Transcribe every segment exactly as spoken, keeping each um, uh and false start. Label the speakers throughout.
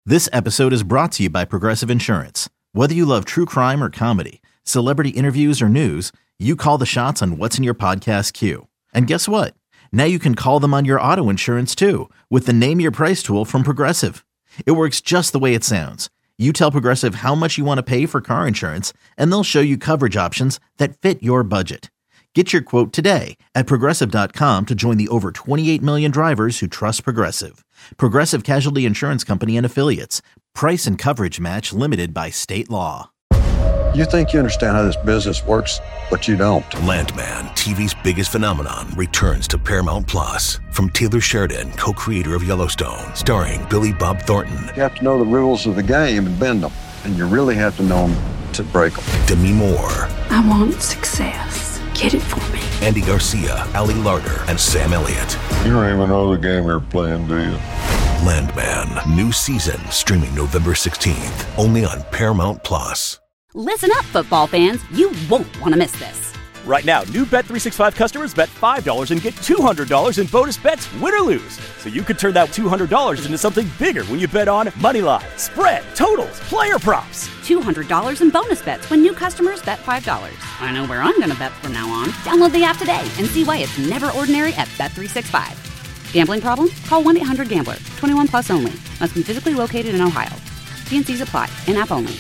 Speaker 1: This episode is brought to you by Progressive Insurance. Whether you love true crime or comedy, celebrity interviews or news, you call the shots on what's in your podcast queue. And guess what? Now you can call them on your auto insurance too with the Name Your Price tool from Progressive. It works just the way it sounds. You tell Progressive how much you want to pay for car insurance, and they'll show you coverage options that fit your budget. Get your quote today at Progressive dot com to join the over twenty-eight million drivers who trust Progressive. Progressive Casualty Insurance Company and Affiliates. Price and coverage match limited by state law.
Speaker 2: You think you understand how this business works, but you don't.
Speaker 3: Landman, T V's biggest phenomenon, returns to Paramount Plus. From Taylor Sheridan, co-creator of Yellowstone, starring Billy Bob Thornton.
Speaker 2: You have to know the rules of the game and bend them, and you really have to know them to break them.
Speaker 3: Demi Moore.
Speaker 4: I want success. Get it for me.
Speaker 3: Andy Garcia, Ali Larter, and Sam Elliott.
Speaker 5: You don't even know the game you're playing, do you?
Speaker 3: Landman, new season, streaming November sixteenth, only on Paramount Plus.
Speaker 6: Listen up, football fans. You won't want to miss this.
Speaker 7: Right now, new Bet three sixty-five customers bet five dollars and get two hundred dollars in bonus bets, win or lose. So you could turn that two hundred dollars into something bigger when you bet on moneyline, spread, totals, player props.
Speaker 6: two hundred dollars in bonus bets when new customers bet five dollars. I know where I'm going to bet from now on. Download the app today and see why it's never ordinary at Bet three sixty-five. Gambling problem? Call one eight hundred gambler. twenty-one plus only. Must be physically located in Ohio. T N Cs apply. In-app only.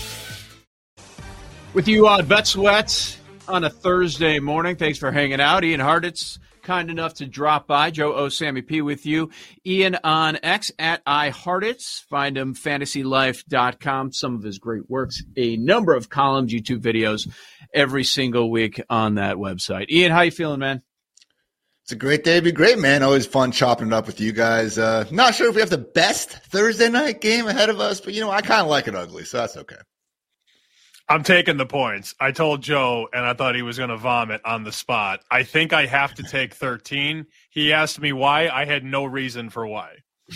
Speaker 8: With you on Bet Sweat on a Thursday morning. Thanks for hanging out. Ian Hartitz, kind enough to drop by. Joe O. Sammy P with you. Ian on X at iHartitz. Find him fantasy life dot com. Some of his great works. A number of columns, YouTube videos every single week on that website. Ian, how you feeling, man?
Speaker 9: It's a great day to be great, man. Always fun chopping it up with you guys. Uh, not sure if we have the best Thursday night game ahead of us, but, you know, I kind of like it ugly, so that's okay.
Speaker 10: I'm taking the points. I told Joe, and I thought he was going to vomit on the spot. I think I have to take thirteen. He asked me why. I had no reason for why.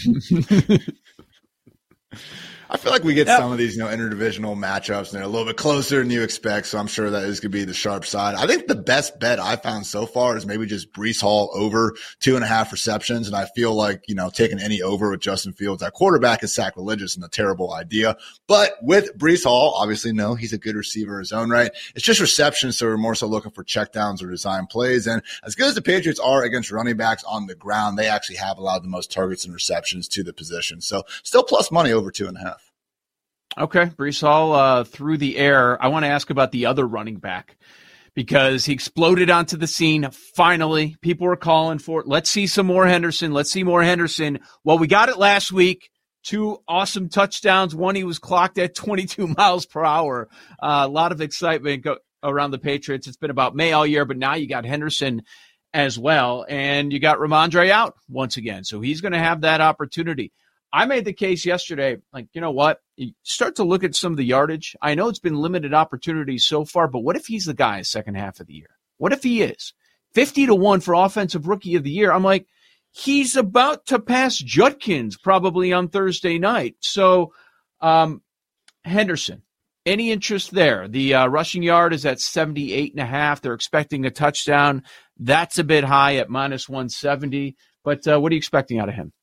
Speaker 9: I feel like we get
Speaker 8: yep.
Speaker 9: some of these, you know, interdivisional matchups, and they're a little bit closer than you expect, so I'm sure that is going to be the sharp side. I think the best bet I found so far is maybe just Breece Hall over two and a half receptions, and I feel like, you know, taking any over with Justin Fields at quarterback is sacrilegious and a terrible idea. But with Breece Hall, obviously, no, he's a good receiver in his own right. It's just receptions, so we're more so looking for checkdowns or design plays. And as good as the Patriots are against running backs on the ground, they actually have allowed the most targets and receptions to the position. So still plus money over two and a half.
Speaker 8: Okay, Breece Hall uh, through the air. I want to ask about the other running back because he exploded onto the scene. Finally, people were calling for it. Let's see some more Henderson. Let's see more Henderson. Well, we got it last week. Two awesome touchdowns. One, he was clocked at twenty-two miles per hour. Uh, a lot of excitement go- around the Patriots. It's been about May all year, but now you got Henderson as well. And you got Ramondre out once again. So he's going to have that opportunity. I made the case yesterday, like, you know what? You start to look at some of the yardage. I know it's been limited opportunities so far, but what if he's the guy second half of the year? What if he is? fifty to one for Offensive Rookie of the Year. I'm like, he's about to pass Judkins probably on Thursday night. So, um, Henderson, any interest there? The uh, rushing yard is at seventy-eight and a half. They're expecting a touchdown. That's a bit high at minus one seventy. But uh, what are you expecting out of him?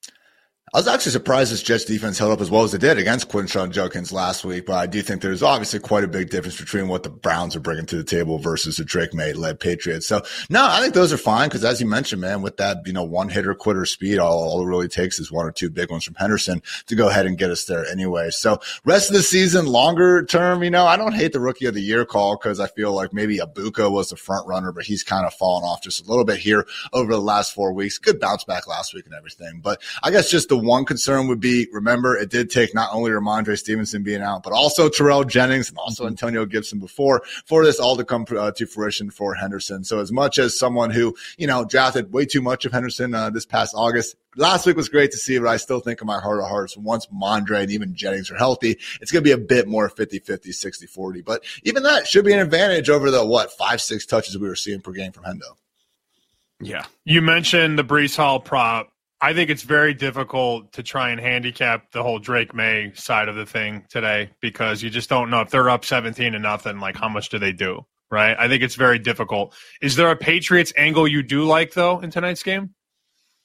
Speaker 9: I was actually surprised this Jets defense held up as well as it did against Quinshon Judkins last week, but I do think there's obviously quite a big difference between what the Browns are bringing to the table versus the Drake May-led Patriots. So, no, I think those are fine because, as you mentioned, man, with that, you know, one-hitter quitter speed, all, all it really takes is one or two big ones from Henderson to go ahead and get us there anyway. So, rest of the season, longer term, you know, I don't hate the Rookie of the Year call because I feel like maybe Abuka was the front runner, but he's kind of fallen off just a little bit here over the last four weeks. Good bounce back last week and everything. But I guess just the one concern would be, remember, it did take not only Ramondre Stevenson being out, but also Terrell Jennings and also mm-hmm. Antonio Gibson before for this all to come uh, to fruition for Henderson. So as much as someone who, you know, drafted way too much of Henderson uh, this past August, last week was great to see, but I still think in my heart of hearts, once Mondre and even Jennings are healthy, it's going to be a bit more fifty-fifty, sixty-forty. But even that should be an advantage over the, what, five, six touches we were seeing per game from Hendo.
Speaker 10: Yeah. You mentioned the Breece Hall prop. I think it's very difficult to try and handicap the whole Drake May side of the thing today because you just don't know if they're up seventeen to nothing, like how much do they do, right? I think it's very difficult. Is there a Patriots angle you do like, though, in tonight's game?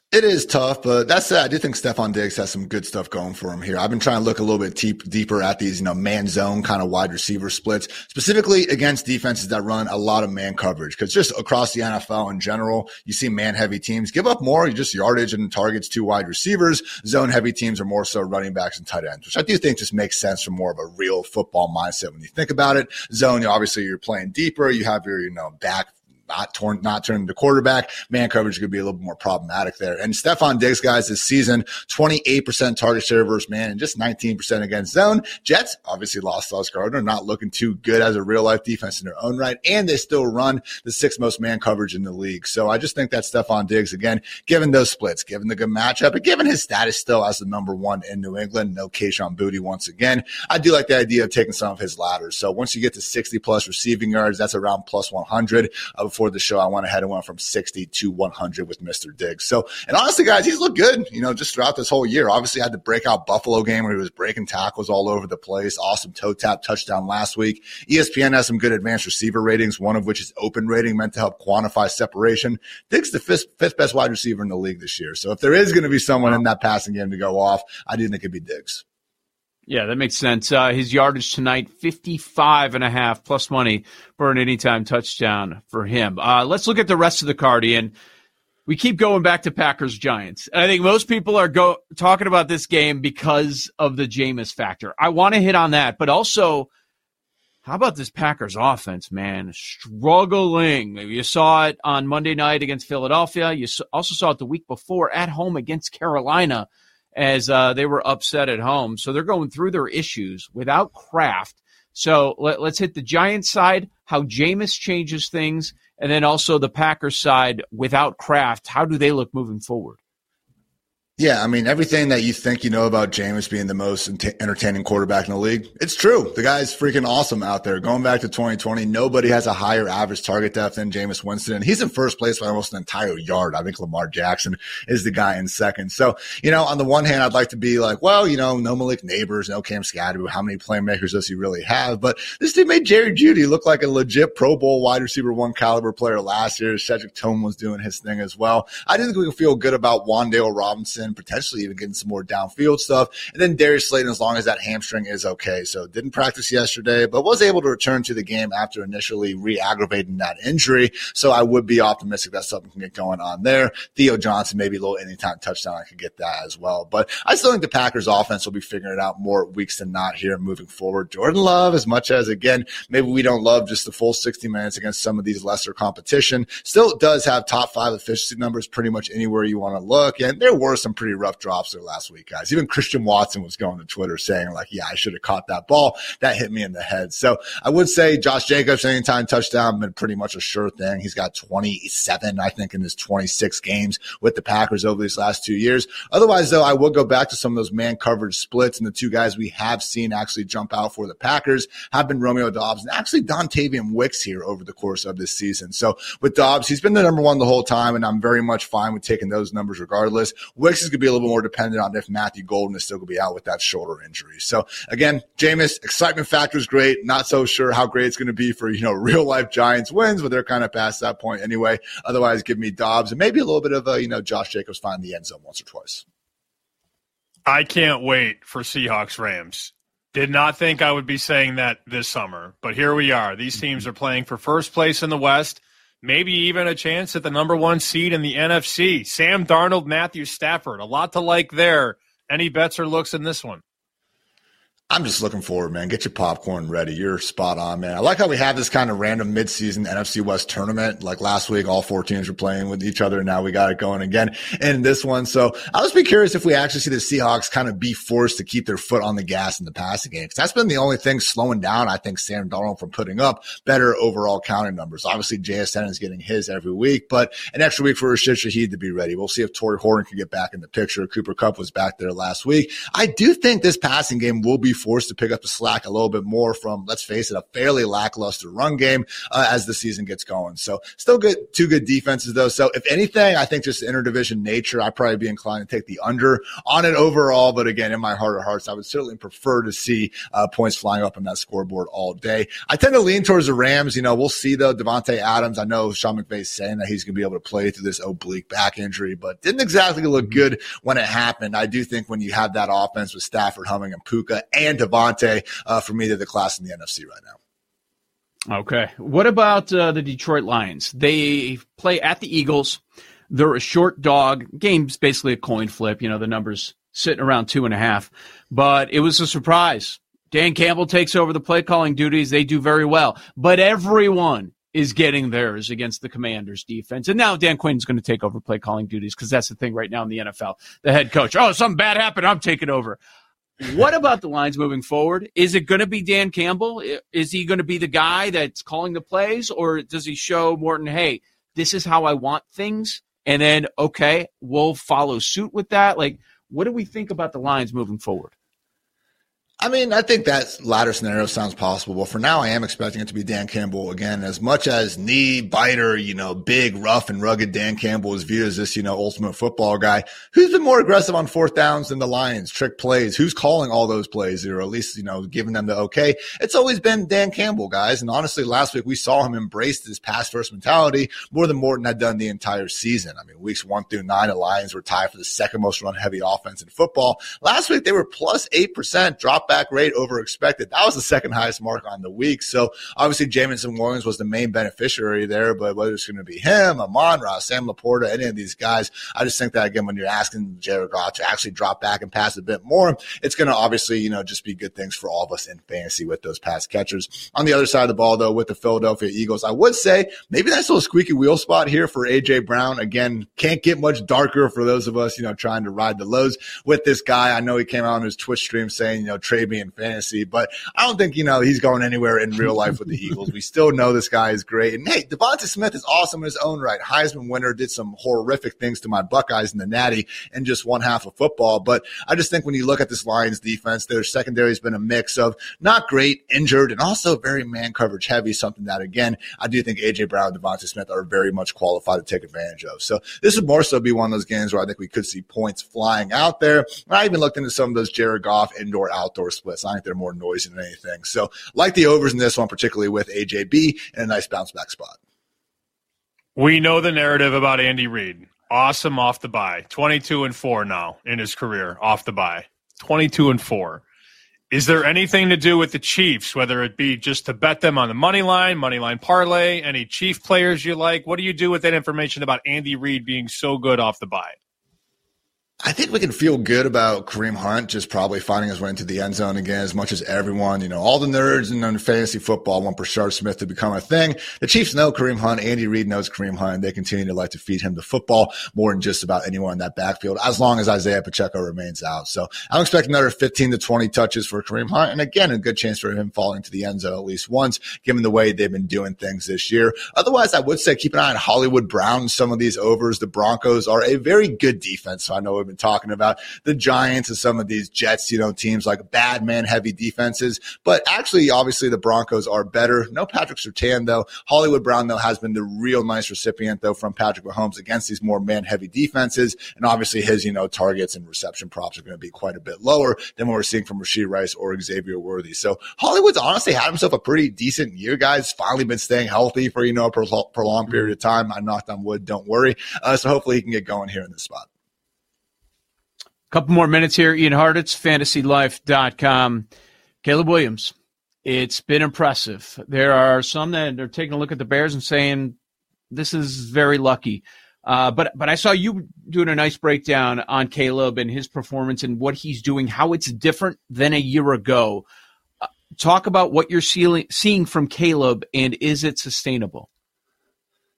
Speaker 9: It is tough, but that said, I do think Stefon Diggs has some good stuff going for him here. I've been trying to look a little bit deep, deeper at these, you know, man zone kind of wide receiver splits, specifically against defenses that run a lot of man coverage. Because just across the N F L in general, you see man heavy teams give up more, just yardage and targets to wide receivers. Zone heavy teams are more so running backs and tight ends, which I do think just makes sense from more of a real football mindset when you think about it. Zone, obviously, you're playing deeper. You have your, you know, back. Not torn, not turning the quarterback. Man coverage could be a little bit more problematic there. And Stefon Diggs, guys, this season, twenty-eight percent target share versus man and just nineteen percent against zone. Jets obviously lost Sauce Gardner, not looking too good as a real life defense in their own right. And they still run the sixth most man coverage in the league. So I just think that Stefon Diggs, again, given those splits, given the good matchup, and given his status still as the number one in New England, no Kayshon Boutte once again, I do like the idea of taking some of his ladders. So once you get to sixty plus receiving yards, that's around plus one hundred. Uh, Before the show, I went ahead and went from sixty to one hundred with Mister Diggs. So, and honestly, guys, he's looked good, you know, just throughout this whole year. Obviously, had the breakout Buffalo game where he was breaking tackles all over the place. Awesome toe tap touchdown last week. E S P N has some good advanced receiver ratings, one of which is open rating, meant to help quantify separation. Diggs the fifth, fifth best wide receiver in the league this year. So if there is going to be someone in that passing game to go off, I do think it'd be Diggs.
Speaker 8: Yeah, that makes sense. Uh, his yardage tonight, fifty-five and a half plus money for an anytime touchdown for him. Uh, let's look at the rest of the card, Ian. We keep going back to Packers-Giants. I think most people are go talking about this game because of the Jameis factor. I want to hit on that, but also, how about this Packers offense, man? Struggling. You saw it on Monday night against Philadelphia. You also saw it the week before at home against Carolina, as uh, they were upset at home. So they're going through their issues without Kraft. So let, let's hit the Giants side, how Jameis changes things, and then also the Packers side without Kraft. How do they look moving forward?
Speaker 9: Yeah, I mean, everything that you think you know about Jameis being the most ent- entertaining quarterback in the league, it's true. The guy's freaking awesome out there. Going back to twenty twenty, nobody has a higher average target depth than Jameis Winston. And he's in first place by almost an entire yard. I think Lamar Jackson is the guy in second. So, you know, on the one hand, I'd like to be like, well, you know, no Malik Neighbors, no Cam Scatterby. How many playmakers does he really have? But this dude made Jerry Jeudy look like a legit Pro Bowl wide receiver one caliber player last year. Cedric Tome was doing his thing as well. I do think we can feel good about Wan'Dale Robinson, potentially even getting some more downfield stuff. And then Darius Slayton, as long as that hamstring is okay. So didn't practice yesterday, but was able to return to the game after initially re-aggravating that injury. So I would be optimistic that something can get going on there. Theo Johnson, maybe a little anytime touchdown. I could get that as well. But I still think the Packers offense will be figuring it out more weeks than not here moving forward. Jordan Love, as much as, again, maybe we don't love just the full sixty minutes against some of these lesser competition, still does have top five efficiency numbers pretty much anywhere you want to look. And there were some pretty rough drops there last week, guys. Even Christian Watson was going to Twitter saying, like, yeah, I should have caught that ball. That hit me in the head. So I would say Josh Jacobs, anytime touchdown, been pretty much a sure thing. He's got twenty-seven, I think, in his twenty-six games with the Packers over these last two years. Otherwise, though, I will go back to some of those man coverage splits, and the two guys we have seen actually jump out for the Packers have been Romeo Doubs and actually Dontavian Wicks here over the course of this season. So with Doubs, he's been the number one the whole time, and I'm very much fine with taking those numbers regardless. Wicks is going to be a little bit more dependent on if Matthew Golden is still going to be out with that shoulder injury. So again, Jameis, excitement factor is great. Not so sure how great it's going to be for, you know, real life Giants wins, but they're kind of past that point anyway. Otherwise, give me Doubs and maybe a little bit of a, you know, Josh Jacobs find the end zone once or twice.
Speaker 10: I can't wait for Seahawks Rams. Did not think I would be saying that this summer, but here we are. These teams are playing for first place in the West, maybe even a chance at the number one seed in the N F C. Sam Darnold, Matthew Stafford, a lot to like there. Any bets or looks in this one?
Speaker 9: I'm just looking forward, man. Get your popcorn ready. You're spot on, man. I like how we have this kind of random midseason N F C West tournament. Like last week, all four teams were playing with each other. And now we got it going again in this one. So I'll just be curious if we actually see the Seahawks kind of be forced to keep their foot on the gas in the passing game. Because that's been the only thing slowing down, I think, Sam Darnold from putting up better overall counting numbers. Obviously, J S N is getting his every week, but an extra week for Rashid Shaheed to be ready. We'll see if Torrey Horton can get back in the picture. Cooper Kupp was back there last week. I do think this passing game will be forced to pick up the slack a little bit more from, let's face it, a fairly lackluster run game uh, as the season gets going. So still good, two good defenses though. So if anything, I think just the interdivision nature, I'd probably be inclined to take the under on it overall. But again, in my heart of hearts, I would certainly prefer to see uh, points flying up on that scoreboard all day. I tend to lean towards the Rams. You know, we'll see though. Devontae Adams, I know Sean McVay's saying that he's going to be able to play through this oblique back injury, but didn't exactly look good when it happened. I do think when you have that offense with Stafford, Humming, and Puka and Devontae, uh, for me, they're the class in the N F C right now.
Speaker 8: Okay. What about uh, the Detroit Lions? They play at the Eagles. They're a short dog. Game's basically a coin flip. You know, the number's sitting around two and a half. But it was a surprise. Dan Campbell takes over the play calling duties. They do very well. But everyone is getting theirs against the Commanders defense. And now Dan Quinn's going to take over play calling duties because that's the thing right now in the N F L. The head coach, oh, something bad happened, I'm taking over. What about the Lions moving forward? Is it going to be Dan Campbell? Is he going to be the guy that's calling the plays, or does he show Morton, hey, this is how I want things, and then, okay, we'll follow suit with that? Like, what do we think about the Lions moving forward?
Speaker 9: I mean, I think that latter scenario sounds possible. But for now, I am expecting it to be Dan Campbell again. As much as knee biter, you know, big, rough, and rugged Dan Campbell is viewed as this, you know, ultimate football guy, who's been more aggressive on fourth downs than the Lions? Trick plays. Who's calling all those plays, or at least, you know, giving them the okay? It's always been Dan Campbell, guys. And honestly, last week we saw him embrace this pass first mentality more than Morton had done the entire season. I mean, weeks one through nine, the Lions were tied for the second most run heavy offense in football. Last week they were plus eight percent drop back rate over expected. That was the second highest mark on the week. So obviously Jameson Williams was the main beneficiary there, but whether it's going to be him, Amon-Ra, Sam Laporta, any of these guys, I just think that again, when you're asking Jared Goff to actually drop back and pass a bit more, it's going to obviously, you know, just be good things for all of us in fantasy with those pass catchers. On the other side of the ball though, with the Philadelphia Eagles, I would say maybe that's a little squeaky wheel spot here for A J Brown. Again, can't get much darker for those of us, you know, trying to ride the lows with this guy. I know he came out on his Twitch stream saying, you know, trade me in fantasy, but I don't think, you know, he's going anywhere in real life with the Eagles. We still know this guy is great. And hey, Devonta Smith is awesome in his own right. Heisman winner, did some horrific things to my Buckeyes in the Natty in just one half of football. But I just think when you look at this Lions defense, their secondary has been a mix of not great, injured, and also very man coverage heavy, something that, again, I do think A J Brown and Devonta Smith are very much qualified to take advantage of. So this would more so be one of those games where I think we could see points flying out there. I even looked into some of those Jared Goff indoor-outdoor splits. I think they're more noisy than anything. So like the overs in this one, particularly with A J B, and a nice bounce back spot.
Speaker 10: We know the narrative about Andy Reid. Awesome off the bye. twenty-two and four now in his career off the bye. twenty-two and four. Is there anything to do with the Chiefs, whether it be just to bet them on the money line, money line parlay, any Chief players you like? What do you do with that information about Andy Reid being so good off the bye?
Speaker 9: I think we can feel good about Kareem Hunt just probably finding his way into the end zone again, as much as everyone, you know, all the nerds and in fantasy football want Brashard Smith to become a thing. The Chiefs know Kareem Hunt. Andy Reid knows Kareem Hunt. They continue to like to feed him the football more than just about anyone in that backfield, as long as Isaiah Pacheco remains out. So I'm expecting another fifteen to twenty touches for Kareem Hunt. And again, a good chance for him falling into the end zone at least once, given the way they've been doing things this year. Otherwise, I would say keep an eye on Hollywood Brown, some of these overs. The Broncos are a very good defense. So I know we've been talking about the Giants and some of these Jets, you know, teams like bad man heavy defenses, but actually, obviously the Broncos are better. No Patrick Surtain though. Hollywood Brown though has been the real nice recipient though from Patrick Mahomes against these more man heavy defenses. And obviously his, you know, targets and reception props are going to be quite a bit lower than what we're seeing from Rashee Rice or Xavier Worthy. So Hollywood's honestly had himself a pretty decent year, guys. Finally been staying healthy for, you know, a prolonged period of time. I knocked on wood. Don't worry. Uh, so hopefully he can get going here in this spot.
Speaker 8: Couple more minutes here. Ian Hartitz, fantasy life dot com. Caleb Williams, it's been impressive. There are some that are taking a look at the Bears and saying this is very lucky. Uh, but but I saw you doing a nice breakdown on Caleb and his performance and what he's doing, how it's different than a year ago. Uh, talk about what you're see- seeing from Caleb, and is it sustainable?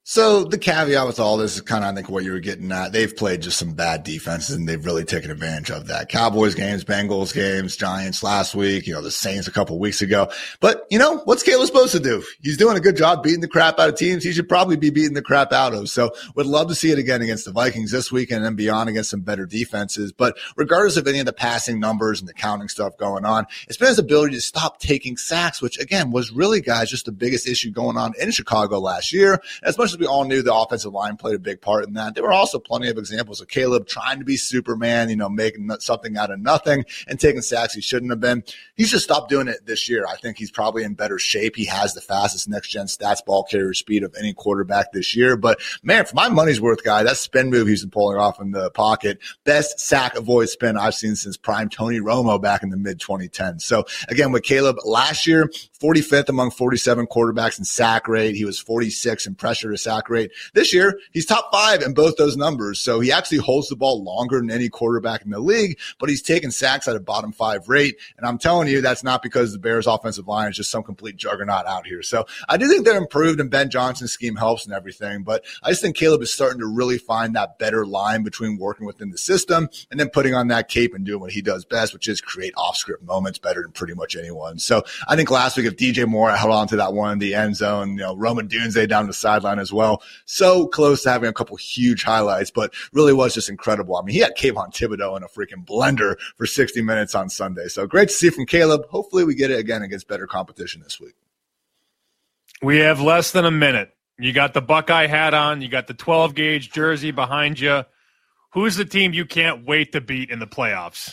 Speaker 9: So the caveat with all this is kind of, I think, what you were getting at. They've played just some bad defenses, and they've really taken advantage of that. Cowboys games, Bengals games, Giants last week, you know, the Saints a couple of weeks ago. But, you know, what's Caleb supposed to do? He's doing a good job beating the crap out of teams he should probably be beating the crap out of. So would love to see it again against the Vikings this week and then beyond against some better defenses. But regardless of any of the passing numbers and the counting stuff going on, it's been his ability to stop taking sacks, which, again, was really, guys, just the biggest issue going on in Chicago last year. As much as we all knew the offensive line played a big part in that, there were also plenty of examples of Caleb trying to be Superman, you know, making something out of nothing and taking sacks he shouldn't have been. He's just stopped doing it this year. I think he's probably in better shape. He has the fastest next-gen stats ball carrier speed of any quarterback this year. But, man, for my money's worth, guy, that spin move he's been pulling off in the pocket, best sack avoid spin I've seen since prime Tony Romo back in the mid twenty tens. So, again, with Caleb last year, forty-fifth among forty-seven quarterbacks in sack rate. He was forty-six in pressure to sack rate. This year, he's top five in both those numbers. So he actually holds the ball longer than any quarterback in the league, but he's taking sacks at a bottom five rate. And I'm telling you, that's not because the Bears offensive line is just some complete juggernaut out here. So I do think they're improved and Ben Johnson's scheme helps and everything, but I just think Caleb is starting to really find that better line between working within the system and then putting on that cape and doing what he does best, which is create off-script moments better than pretty much anyone. So I think last week, if D J Moore held on to that one in the end zone, you know, Roman Dunze down the sideline as well. So close to having a couple huge highlights, but really was just incredible. I mean, he had Kayvon Thibodeau in a freaking blender for sixty minutes on Sunday. So great to see from Caleb. Hopefully we get it again against better competition this week.
Speaker 10: We have less than a minute. You got the Buckeye hat on. You got the twelve gauge jersey behind you. Who's the team you can't wait to beat in the playoffs?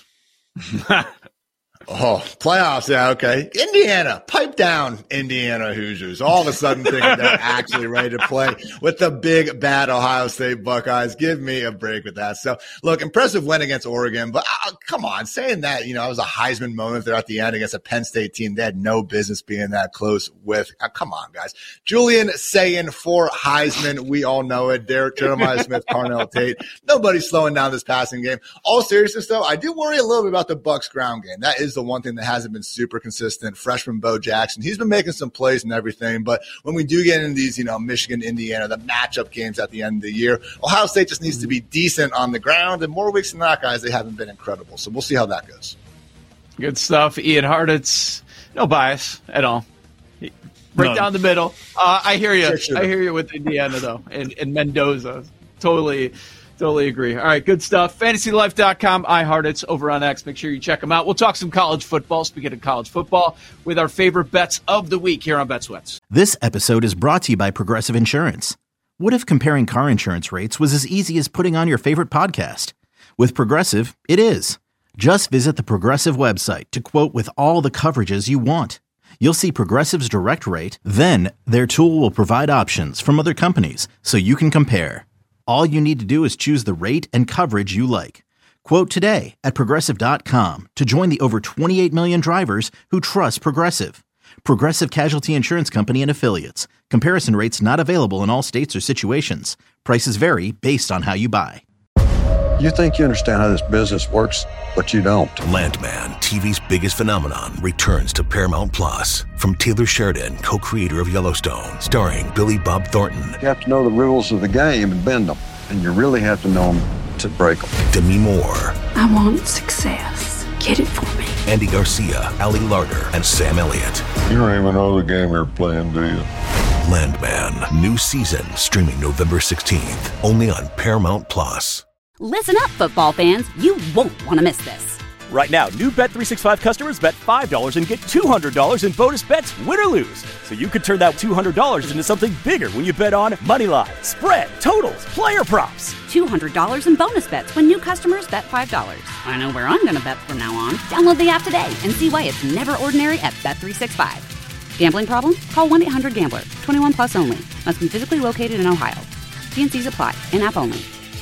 Speaker 9: Oh, playoffs. Yeah, okay. Indiana. Pipe down, Indiana Hoosiers. All of a sudden thinking they're actually ready to play with the big, bad Ohio State Buckeyes. Give me a break with that. So, look, impressive win against Oregon, but uh, come on, saying that, you know, it was a Heisman moment there at the end against a Penn State team they had no business being that close with. Uh, come on, guys. Julian saying for Heisman. We all know it. Derek Jeremiah Smith, Carnell Tate. Nobody's slowing down this passing game. All seriousness, though, I do worry a little bit about the Bucs ground game. That is the one thing that hasn't been super consistent. Freshman Bo Jackson, he's been making some plays and everything, but when we do get into these, you know, Michigan, Indiana, the matchup games at the end of the year, Ohio State just needs to be decent on the ground, and more weeks than not, guys, they haven't been incredible. So we'll see how that goes.
Speaker 8: Good stuff. Ian Hartitz, no bias at all. Break None. Down the middle. Uh, I hear you. Sure, sure. I hear you with Indiana, though, and, and Mendoza. Totally Totally agree. All right, good stuff. fantasy life dot com, iHeart, it's over on X. Make sure you check them out. We'll talk some college football, speaking of college football, with our favorite bets of the week here on Bet Sweats.
Speaker 1: This episode is brought to you by Progressive Insurance. What if comparing car insurance rates was as easy as putting on your favorite podcast? With Progressive, it is. Just visit the Progressive website to quote with all the coverages you want. You'll see Progressive's direct rate, then their tool will provide options from other companies so you can compare. All you need to do is choose the rate and coverage you like. Quote today at Progressive dot com to join the over twenty-eight million drivers who trust Progressive. Progressive Casualty Insurance Company and Affiliates. Comparison rates not available in all states or situations. Prices vary based on how you buy.
Speaker 2: You think you understand how this business works, but you don't.
Speaker 3: Landman, T V's biggest phenomenon, returns to Paramount Plus. From Taylor Sheridan, co-creator of Yellowstone, starring Billy Bob Thornton.
Speaker 2: You have to know the rules of the game and bend them. And you really have to know them to break them.
Speaker 3: Demi Moore.
Speaker 4: I want success. Get it for me.
Speaker 3: Andy Garcia, Ali Larter, and Sam Elliott.
Speaker 5: You don't even know the game you're playing, do you?
Speaker 3: Landman, new season, streaming November sixteenth, only on Paramount Plus.
Speaker 6: Listen up, football fans. You won't want to miss this.
Speaker 7: Right now, new Bet three sixty-five customers bet five dollars and get two hundred dollars in bonus bets, win or lose. So you could turn that two hundred dollars into something bigger when you bet on money line, spread, totals, player props.
Speaker 6: two hundred dollars in bonus bets when new customers bet five dollars. I know where I'm going to bet from now on. Download the app today and see why it's never ordinary at Bet three sixty-five. Gambling problem? Call one eight hundred gambler. twenty-one plus only. Must be physically located in Ohio. T and C's apply. In-app only.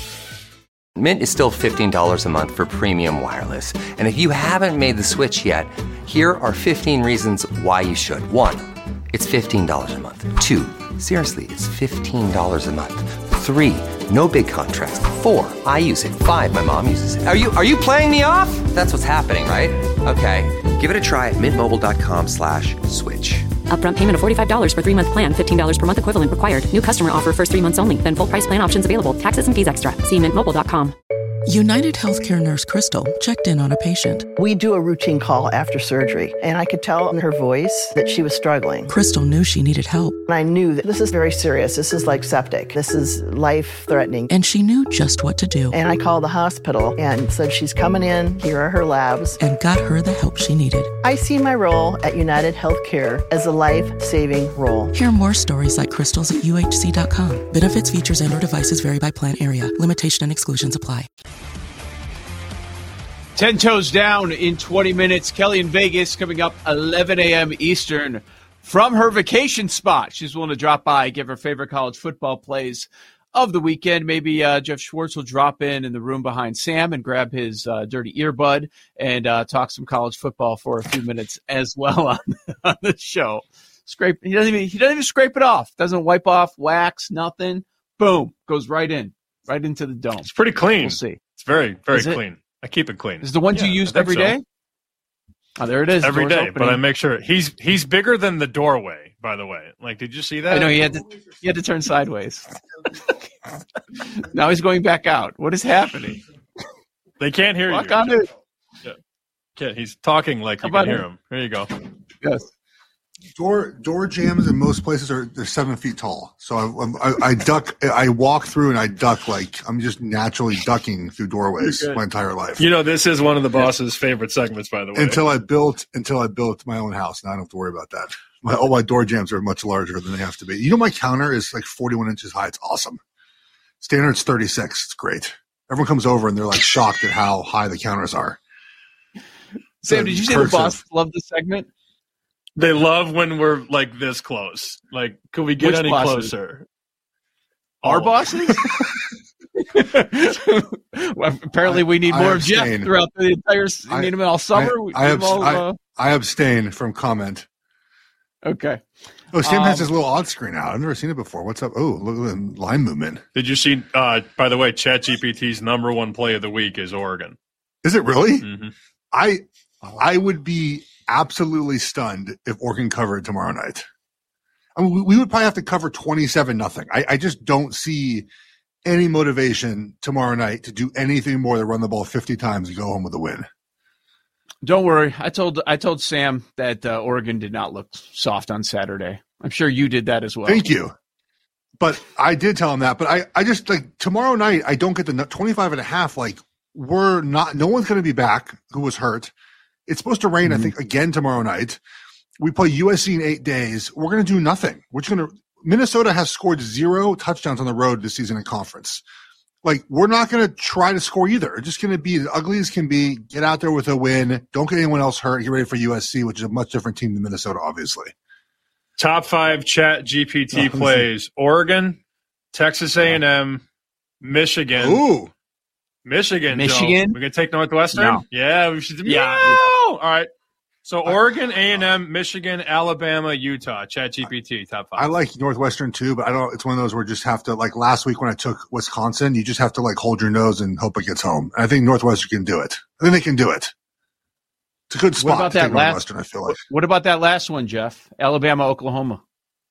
Speaker 11: Mint is still fifteen dollars a month for premium wireless. And if you haven't made the switch yet, here are fifteen reasons why you should. One, it's fifteen dollars a month. Two, seriously, it's fifteen dollars a month. Three, no big contracts. Four, I use it. Five, my mom uses it. Are you are you playing me off? That's what's happening, right? Okay, give it a try at mintmobile.com slash switch.
Speaker 12: Upfront payment of forty-five dollars for three-month plan, fifteen dollars per month equivalent required. New customer offer first three months only. Then full price plan options available. Taxes and fees extra. See mint mobile dot com.
Speaker 13: United Healthcare nurse Crystal checked in on a patient.
Speaker 14: We do a routine call after surgery, and I could tell in her voice that she was struggling.
Speaker 13: Crystal knew she needed help.
Speaker 14: And I knew that this is very serious. This is like septic. This is life-threatening.
Speaker 13: And she knew just what to do.
Speaker 14: And I called the hospital and said, she's coming in. Here are her labs.
Speaker 13: And got her the help she needed.
Speaker 14: I see my role at United Healthcare as a life-saving role.
Speaker 13: Hear more stories like Crystal's at U H C dot com. Benefits, features, and or devices vary by plan area. Limitation and exclusions apply.
Speaker 8: Ten toes down in twenty minutes. Kelly in Vegas coming up eleven a.m. Eastern from her vacation spot. She's willing to drop by, give her favorite college football plays of the weekend. Maybe uh, Jeff Schwartz will drop in in the room behind Sam and grab his uh, dirty earbud and uh, talk some college football for a few minutes as well on, on the show. Scrape. He doesn't even. He doesn't even scrape it off. Doesn't wipe off wax. Nothing. Boom. Goes right in. Right into the dome.
Speaker 10: It's pretty clean.
Speaker 8: We'll see.
Speaker 10: It's very, very
Speaker 8: Is
Speaker 10: clean.
Speaker 8: It?
Speaker 10: I keep it clean.
Speaker 8: Is it the ones
Speaker 10: yeah,
Speaker 8: you use
Speaker 10: every
Speaker 8: every
Speaker 10: so.
Speaker 8: day? Oh, there it is.
Speaker 10: Every
Speaker 8: Door's
Speaker 10: day,
Speaker 8: opening.
Speaker 10: but I make sure he's he's bigger than the doorway. By the way, like, did you see that?
Speaker 8: I know he had to he had to turn sideways. Now he's going back out. What is happening?
Speaker 10: They can't hear
Speaker 8: Walk
Speaker 10: you.
Speaker 8: on it.
Speaker 10: Yeah. Okay, he's talking like
Speaker 8: How
Speaker 10: you can
Speaker 8: about
Speaker 10: hear
Speaker 8: him?
Speaker 10: him. There you go.
Speaker 8: Yes.
Speaker 15: Door door jams in most places are they're seven feet tall. So I, I, I duck, I walk through and I duck like I'm just naturally ducking through doorways my entire life.
Speaker 10: You know, this is one of the boss's favorite segments, by the way.
Speaker 15: Until I built until I built my own house. Now I don't have to worry about that. My all my door jams are much larger than they have to be. You know, my counter is like forty-one inches high. It's awesome. Standard's thirty-six. It's great. Everyone comes over and they're like shocked at how high the counters are.
Speaker 8: Sam,
Speaker 15: So
Speaker 8: did you say
Speaker 15: perks
Speaker 8: the boss
Speaker 15: of-
Speaker 8: loved this segment?
Speaker 10: They love when we're like this close. Like, could we get
Speaker 8: Which
Speaker 10: any
Speaker 8: bosses?
Speaker 10: closer?
Speaker 8: Our
Speaker 10: Oh.
Speaker 8: bosses? Well, apparently, we need
Speaker 15: I
Speaker 8: more of Jeff
Speaker 15: abstain.
Speaker 8: throughout the entire. s-
Speaker 15: I-
Speaker 8: need him all summer. We
Speaker 15: I, I,
Speaker 8: need him
Speaker 15: abs-
Speaker 8: all,
Speaker 15: I,
Speaker 8: uh,
Speaker 15: I abstain from comment.
Speaker 8: okay.
Speaker 15: Oh, Sam
Speaker 8: Um,
Speaker 15: has his little odd screen out. I've never seen it before. What's up? Oh, look at the line movement.
Speaker 10: Did you see, uh, by the way, ChatGPT's number one play of the week is Oregon.
Speaker 15: Is it really?
Speaker 10: Mm-hmm.
Speaker 15: I I would be absolutely stunned if Oregon covered tomorrow night. I mean, we, we would probably have to cover twenty-seven nothing. I, I just don't see any motivation tomorrow night to do anything more than run the ball fifty times and go home with a win.
Speaker 8: Don't worry. I told I told Sam that uh, Oregon did not look soft on Saturday. I'm sure you did that as well.
Speaker 15: Thank you. But I did tell him that. But I, I just like tomorrow night, I don't get the twenty-five and a half. Like, we're not, no one's going to be back who was hurt. It's supposed to rain,
Speaker 8: Mm-hmm.
Speaker 15: I think, again tomorrow night. We play U S C in eight days. We're going to do nothing. We're just going to, Minnesota has scored zero touchdowns on the road this season in conference. Like, we're not going to try to score either. It's just going to be as ugly as can be. Get out there with a win. Don't get anyone else hurt. Get ready for U S C, which is a much different team than Minnesota, obviously.
Speaker 10: Top five Chat G P T
Speaker 15: Oh,
Speaker 10: plays: Oregon, Texas A and M, Michigan.
Speaker 15: Ooh.
Speaker 10: Michigan. Joe.
Speaker 8: Michigan?
Speaker 10: We're going to take Northwestern?
Speaker 8: No.
Speaker 10: Yeah, we should.
Speaker 8: Yeah.
Speaker 10: Yeah. All right. So Oregon, A and M, Michigan, Alabama, Utah. Chat G P T, top five.
Speaker 15: I like Northwestern too, but I don't, it's one of those where you just have to, like last week when I took Wisconsin, you just have to like hold your nose and hope it gets home. And I think Northwestern can do it. I think they can do it. It's a good spot
Speaker 8: What about
Speaker 15: to
Speaker 8: that
Speaker 15: take
Speaker 8: last?
Speaker 15: Northwestern, I feel like.
Speaker 8: What about that last one, Jeff? Alabama, Oklahoma.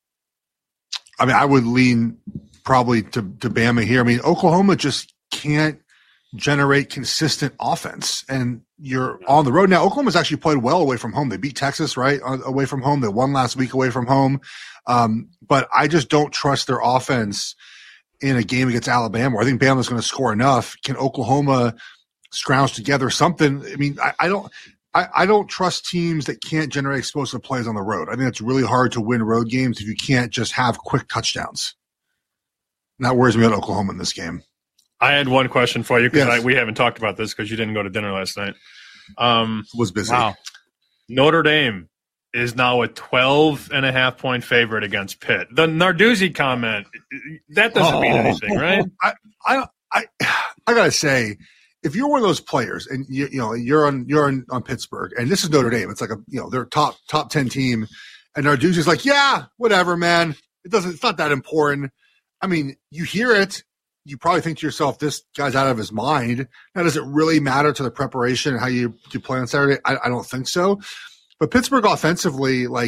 Speaker 15: I mean, I would lean probably to, to Bama here. I mean, Oklahoma just can't generate consistent offense, and you're on the road now. Oklahoma's actually played well away from home. They beat Texas, right, on, away from home. They won last week away from home. Um, but I just don't trust their offense in a game against Alabama. I think Bama's going to score enough. Can Oklahoma scrounge together something? I mean, I, I don't. I, I don't trust teams that can't generate explosive plays on the road. I think it's really hard to win road games if you can't just have quick touchdowns. And that worries me about Oklahoma in this game.
Speaker 10: I had one question for you because
Speaker 15: Yes.
Speaker 10: we haven't talked about this because you didn't go to dinner last night. Um,
Speaker 15: Was busy.
Speaker 8: Wow.
Speaker 10: Notre Dame is now a twelve and a half point favorite against Pitt. The Narduzzi comment, that doesn't mean
Speaker 15: Oh.
Speaker 10: anything, right?
Speaker 15: I, I, I, I gotta say, if you're one of those players and you, you know you're on you're on, on Pittsburgh and this is Notre Dame, it's like a you know they're top top ten team, and Narduzzi's like, yeah, whatever, man. It doesn't. It's not that important. I mean, you hear it, you probably think to yourself, this guy's out of his mind. Now, does it really matter to the preparation and how you you play on Saturday? I, I don't think so. But Pittsburgh offensively, like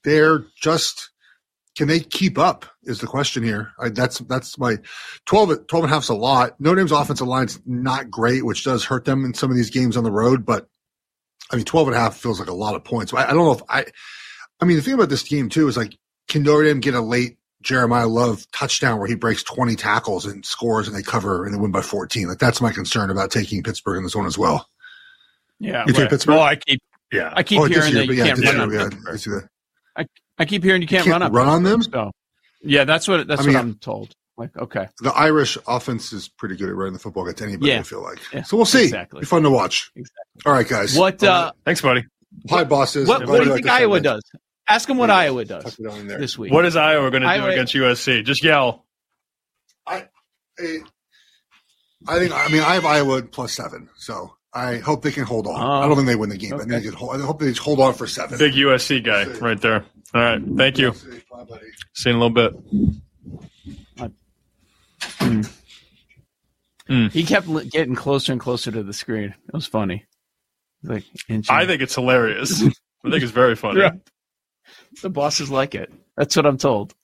Speaker 15: they're just can they keep up is the question here. I, that's that's my twelve, twelve and a half is a lot. Notre Dame's offensive line's not great, which does hurt them in some of these games on the road. But I mean, twelve and a half feels like a lot of points. I, I don't know if I. I mean, the thing about this game too is like, can Notre Dame get a late Jeremiah Love touchdown where he breaks twenty tackles and scores and they cover and they win by fourteen? Like that's my concern about taking Pittsburgh in this one as well.
Speaker 8: Yeah,
Speaker 15: you take
Speaker 8: right.
Speaker 15: Pittsburgh.
Speaker 8: Well, I keep yeah, I keep
Speaker 15: oh,
Speaker 8: hearing
Speaker 15: year,
Speaker 8: that you
Speaker 15: yeah,
Speaker 8: can't run
Speaker 15: year,
Speaker 8: on
Speaker 15: yeah,
Speaker 8: Pittsburgh.
Speaker 15: I see that.
Speaker 8: I, I keep hearing you can't,
Speaker 15: you can't
Speaker 8: run up
Speaker 15: run on them.
Speaker 8: So, yeah, that's what that's
Speaker 15: I mean,
Speaker 8: what I'm told. Like, okay,
Speaker 15: the Irish offense is pretty good at running the football against anybody.
Speaker 8: Yeah.
Speaker 15: I feel like
Speaker 8: Yeah,
Speaker 15: so. We'll see.
Speaker 8: exactly.
Speaker 15: Be fun to watch.
Speaker 8: Exactly.
Speaker 15: All right, guys.
Speaker 8: What? Uh,
Speaker 10: Thanks, buddy.
Speaker 15: Hi, bosses.
Speaker 8: What, what do you think Iowa does? Ask them what
Speaker 15: Yeah,
Speaker 8: Iowa does this week.
Speaker 10: What is Iowa going to do
Speaker 8: Iowa-
Speaker 10: against U S C? Just yell.
Speaker 15: I, I think. I mean, I have Iowa plus seven, so I hope they can hold on.
Speaker 8: Oh,
Speaker 15: I don't think they win the game, but I,
Speaker 8: okay.
Speaker 15: think they can hold, I hope they just hold on for seven.
Speaker 10: Big U S C guy right there. All right. Thank you.
Speaker 15: Bye, buddy.
Speaker 10: See you in a little bit.
Speaker 8: Mm.
Speaker 10: Mm.
Speaker 8: He kept li- getting closer and closer to the screen. It was funny. Like, inching.
Speaker 10: I think it's hilarious. I think it's very funny.
Speaker 8: Yeah. The bosses like it. That's what I'm told.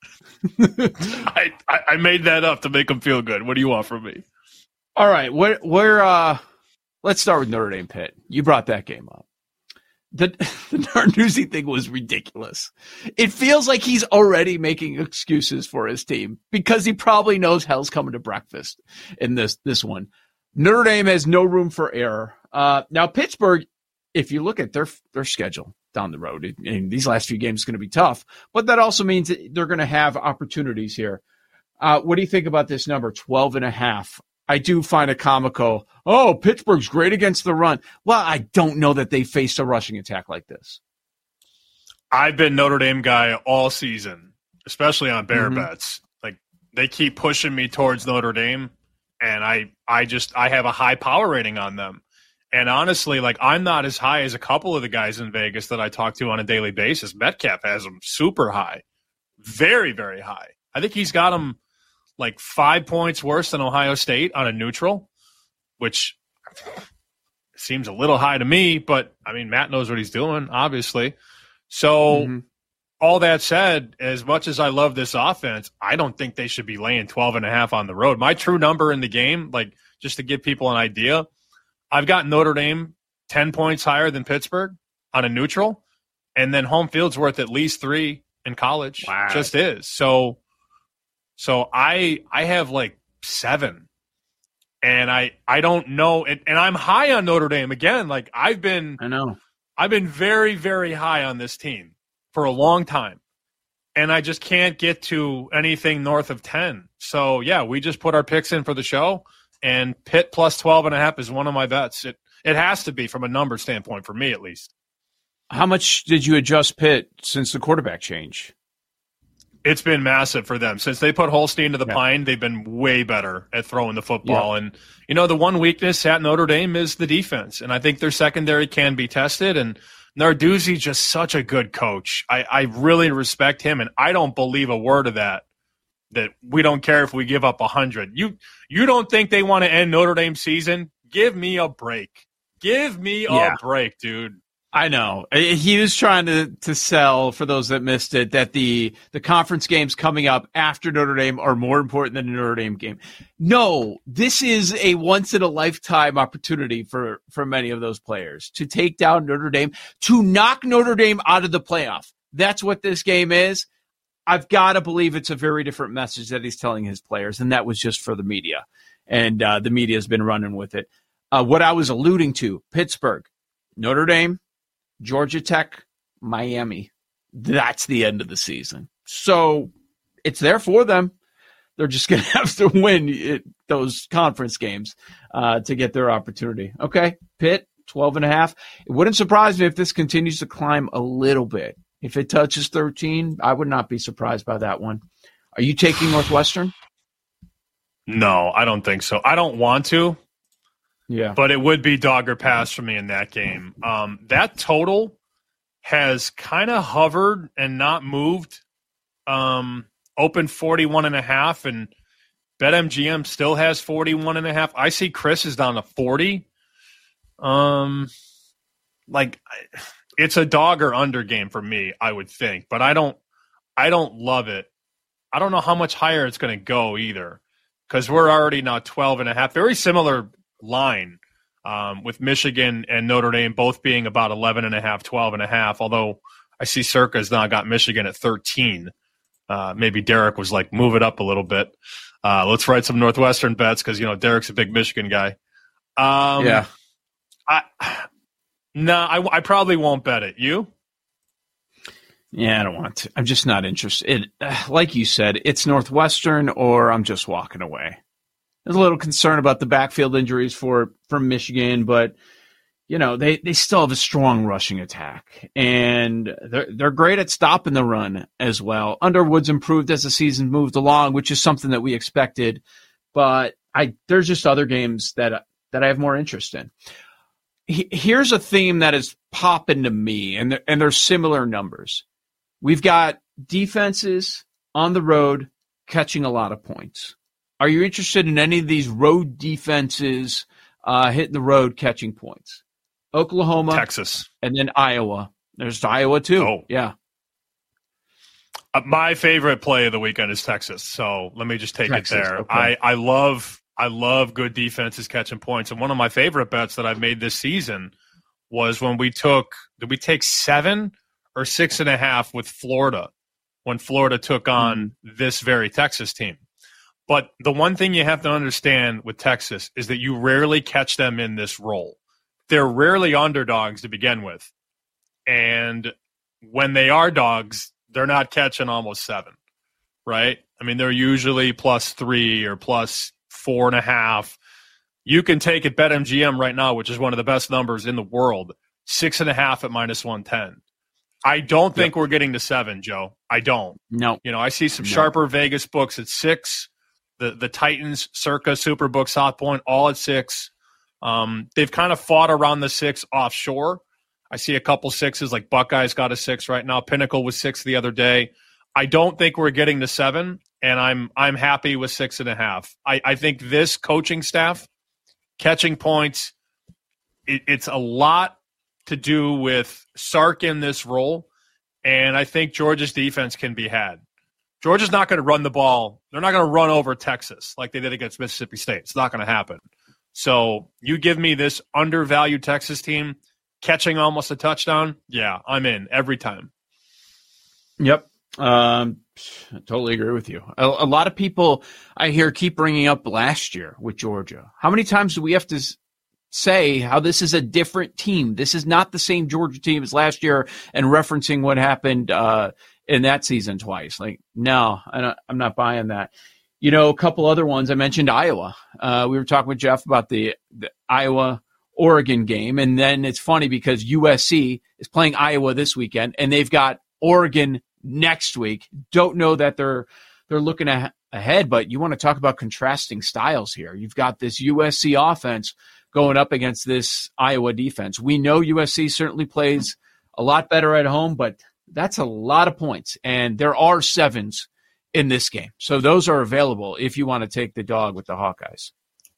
Speaker 10: I, I, I made that up to make them feel good. What do you want from me?
Speaker 8: All right, where where uh let's start with Notre Dame Pitt. You brought that game up. The the Narduzzi thing was ridiculous. It feels like he's already making excuses for his team because he probably knows hell's coming to breakfast in this this one. Notre Dame has no room for error. Uh, now Pittsburgh, if you look at their their schedule down the road, it, and these last few games is going to be tough, but that also means that they're going to have opportunities here. Uh, what do you think about this number, twelve and a half? I do find it comical. Oh, Pittsburgh's great against the run. Well, I don't know that they faced a rushing attack like this.
Speaker 10: I've been Notre Dame guy all season, especially on bear
Speaker 8: Mhm.
Speaker 10: bets. Like they keep pushing me towards Notre Dame, and I, I just I have a high power rating on them. And honestly, like I'm not as high as a couple of the guys in Vegas that I talk to on a daily basis. Metcalf has them super high, very very high. I think he's got them like five points worse than Ohio State on a neutral, which seems a little high to me, but I mean, Matt knows what he's doing, obviously. So
Speaker 8: Mm-hmm.
Speaker 10: all that said, as much as I love this offense, I don't think they should be laying twelve and a half on the road. My true number in the game, like just to give people an idea, I've got Notre Dame ten points higher than Pittsburgh on a neutral, and then home field's worth at least three in college.
Speaker 8: Wow.
Speaker 10: Just is. So So I I have like seven, and I I don't know, and, and I'm high on Notre Dame again. Like I've been,
Speaker 8: I know,
Speaker 10: I've been very very high on this team for a long time, and I just can't get to anything north of ten. So yeah, we just put our picks in for the show, and Pitt plus twelve and a half is one of my bets. It it has to be from a number standpoint for me at least.
Speaker 8: How much did you adjust Pitt since the quarterback change?
Speaker 10: It's been massive for them. Since they put Holstein to the
Speaker 8: Yeah.
Speaker 10: pine, they've been way better at throwing the football.
Speaker 8: Yeah.
Speaker 10: And, you know, the one weakness at Notre Dame is the defense. And I think their secondary can be tested. And Narduzzi's just such a good coach. I, I really respect him, and I don't believe a word of that, that we don't care if we give up one hundred. You, you don't think they want to end Notre Dame's season? Give me a break. Give me
Speaker 8: Yeah.
Speaker 10: a break, dude.
Speaker 8: I know. He was trying to, to sell, for those that missed it, that the, the conference games coming up after Notre Dame are more important than the Notre Dame game. No, this is a once-in-a-lifetime opportunity for, for many of those players to take down Notre Dame, to knock Notre Dame out of the playoff. That's what this game is. I've got to believe it's a very different message that he's telling his players, and that was just for the media. And uh, the media has been running with it. Uh, what I was alluding to, Pittsburgh, Notre Dame, Georgia Tech, Miami. That's the end of the season. So it's there for them. They're just going to have to win it, those conference games uh, to get their opportunity. Okay, Pitt, twelve and a half. It wouldn't surprise me if this continues to climb a little bit. If it touches thirteen, I would not be surprised by that one. Are you taking Northwestern?
Speaker 10: No, I don't think so. I don't want to.
Speaker 8: Yeah.
Speaker 10: But it would be dog or pass for me in that game. Um, that total has kind of hovered and not moved. Um, open forty-one and a half, and BetMGM still has forty-one and a half. I see Chris is down to forty. Um, like it's a dog or under game for me, I would think, but I don't, I don't love it. I don't know how much higher it's going to go either, because we're already now twelve and a half, very similar line um, with Michigan and Notre Dame both being about eleven and a half, twelve and a half. Although I see Circa's now got Michigan at thirteen. Uh, maybe Derek was like, move it up a little bit. Uh, let's write some Northwestern bets because, you know, Derek's a big Michigan guy. Um,
Speaker 8: yeah.
Speaker 10: I, no, I, I probably won't bet it. You?
Speaker 8: Yeah, I don't want to. I'm just not interested. It, like you said, it's Northwestern or I'm just walking away. There's a little concern about the backfield injuries for, for Michigan, but you know, they, they still have a strong rushing attack, and they're they're great at stopping the run as well. Underwood's improved as the season moved along, which is something that we expected, but I there's just other games that that I have more interest in. He, here's a theme that is popping to me, and they're, and they're similar numbers. We've got defenses on the road catching a lot of points. Are you interested in any of these road defenses uh, hitting the road catching points? Oklahoma,
Speaker 10: Texas,
Speaker 8: and then Iowa. There's Iowa too.
Speaker 10: Oh.
Speaker 8: Yeah.
Speaker 10: Uh, my favorite play of the weekend is Texas. So let me just take
Speaker 8: Texas,
Speaker 10: it there.
Speaker 8: okay.
Speaker 10: I, I love I love good defenses catching points. And one of my favorite bets that I've made this season was when we took did we take seven or six and a half with Florida when Florida took on mm. this very Texas team. But the one thing you have to understand with Texas is that you rarely catch them in this role. They're rarely underdogs to begin with. And when they are dogs, they're not catching almost seven, right? I mean, they're usually plus three or plus four and a half. You can take at BetMGM right now, which is one of the best numbers in the world, six and a half at minus one ten. I don't think yep. we're getting to seven, Joe. I don't.
Speaker 8: No.
Speaker 10: You know, I see some
Speaker 8: no.
Speaker 10: sharper Vegas books at six. The the Titans, Circa, Superbook, South Point, all at six. Um, they've kind of fought around the six offshore. I see a couple sixes, like Buckeyes got a six right now. Pinnacle was six the other day. I don't think we're getting to seven, and I'm I'm happy with six and a half. I, I think this coaching staff, catching points, it, it's a lot to do with Sark in this role, and I think Georgia's defense can be had. Georgia's not going to run the ball. They're not going to run over Texas like they did against Mississippi State. It's not going to happen. So you give me this undervalued Texas team catching almost a touchdown, yeah, I'm in every time.
Speaker 8: Yep. Um, I totally agree with you. A, a lot of people I hear keep bringing up last year with Georgia. How many times do we have to say how this is a different team? This is not the same Georgia team as last year, and referencing what happened uh, in that season twice. Like, no, I don't, I'm not buying that. You know, a couple other ones. I mentioned Iowa. Uh, we were talking with Jeff about the, the Iowa-Oregon game, and then it's funny because U S C is playing Iowa this weekend, and they've got Oregon next week. Don't know that they're they're looking a- ahead, but you want to talk about contrasting styles here. You've got this U S C offense going up against this Iowa defense. We know U S C certainly plays a lot better at home, but that's a lot of points, and there are sevens in this game. So those are available if you want to take the dog with the Hawkeyes.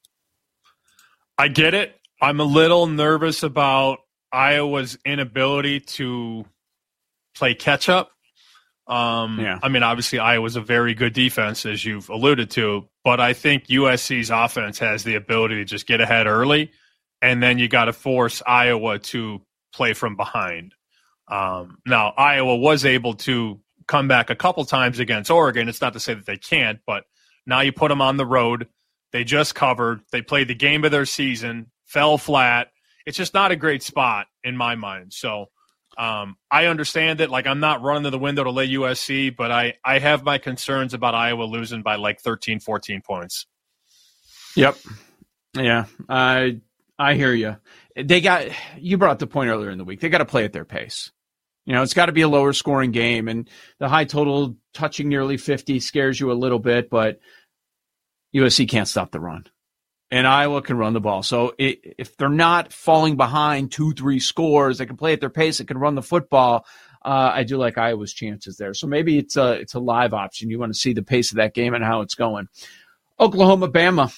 Speaker 10: I get it. I'm a little nervous about Iowa's inability to play catch up. Um,
Speaker 8: yeah.
Speaker 10: I mean, obviously Iowa's a very good defense, as you've alluded to, but I think U S C's offense has the ability to just get ahead early, and then you got to force Iowa to play from behind. Um, now, Iowa was able to come back a couple times against Oregon. It's not to say that they can't, but now you put them on the road. They just covered. They played the game of their season, fell flat. It's just not a great spot in my mind. So um, I understand it. Like, I'm not running to the window to lay U S C, but I, I have my concerns about Iowa losing by like thirteen, fourteen points.
Speaker 8: Yep. Yeah, I I hear you. They got you brought up the point earlier in the week. They got to play at their pace. You know, it's got to be a lower scoring game, and the high total touching nearly fifty scares you a little bit, but U S C can't stop the run, and Iowa can run the ball. So it, if they're not falling behind two, three scores, they can play at their pace, they can run the football. Uh, I do like Iowa's chances there. So maybe it's a, it's a live option. You want to see the pace of that game and how it's going. Oklahoma, Bama,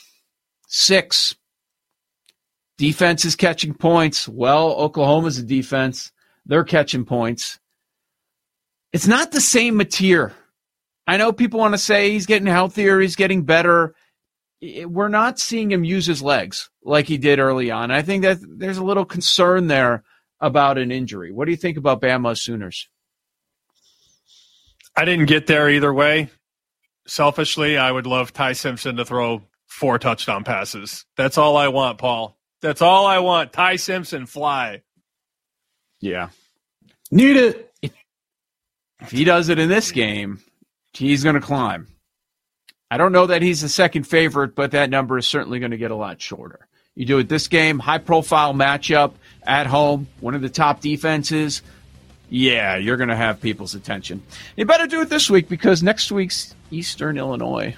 Speaker 8: six. Defense is catching points. Well, Oklahoma's a defense. They're catching points. It's not the same Mateer. I know people want to say he's getting healthier, he's getting better. We're not seeing him use his legs like he did early on. I think that there's a little concern there about an injury. What do you think about Bama Sooners?
Speaker 10: I didn't get there either way. Selfishly, I would love Ty Simpson to throw four touchdown passes. That's all I want, Paul. That's all I want. Ty Simpson, fly.
Speaker 8: Yeah. Need it. If, if he does it in this game, he's going to climb. I don't know that he's the second favorite, but that number is certainly going to get a lot shorter. You do it this game, high-profile matchup at home, one of the top defenses. Yeah, you're going to have people's attention. You better do it this week because next week's Eastern Illinois.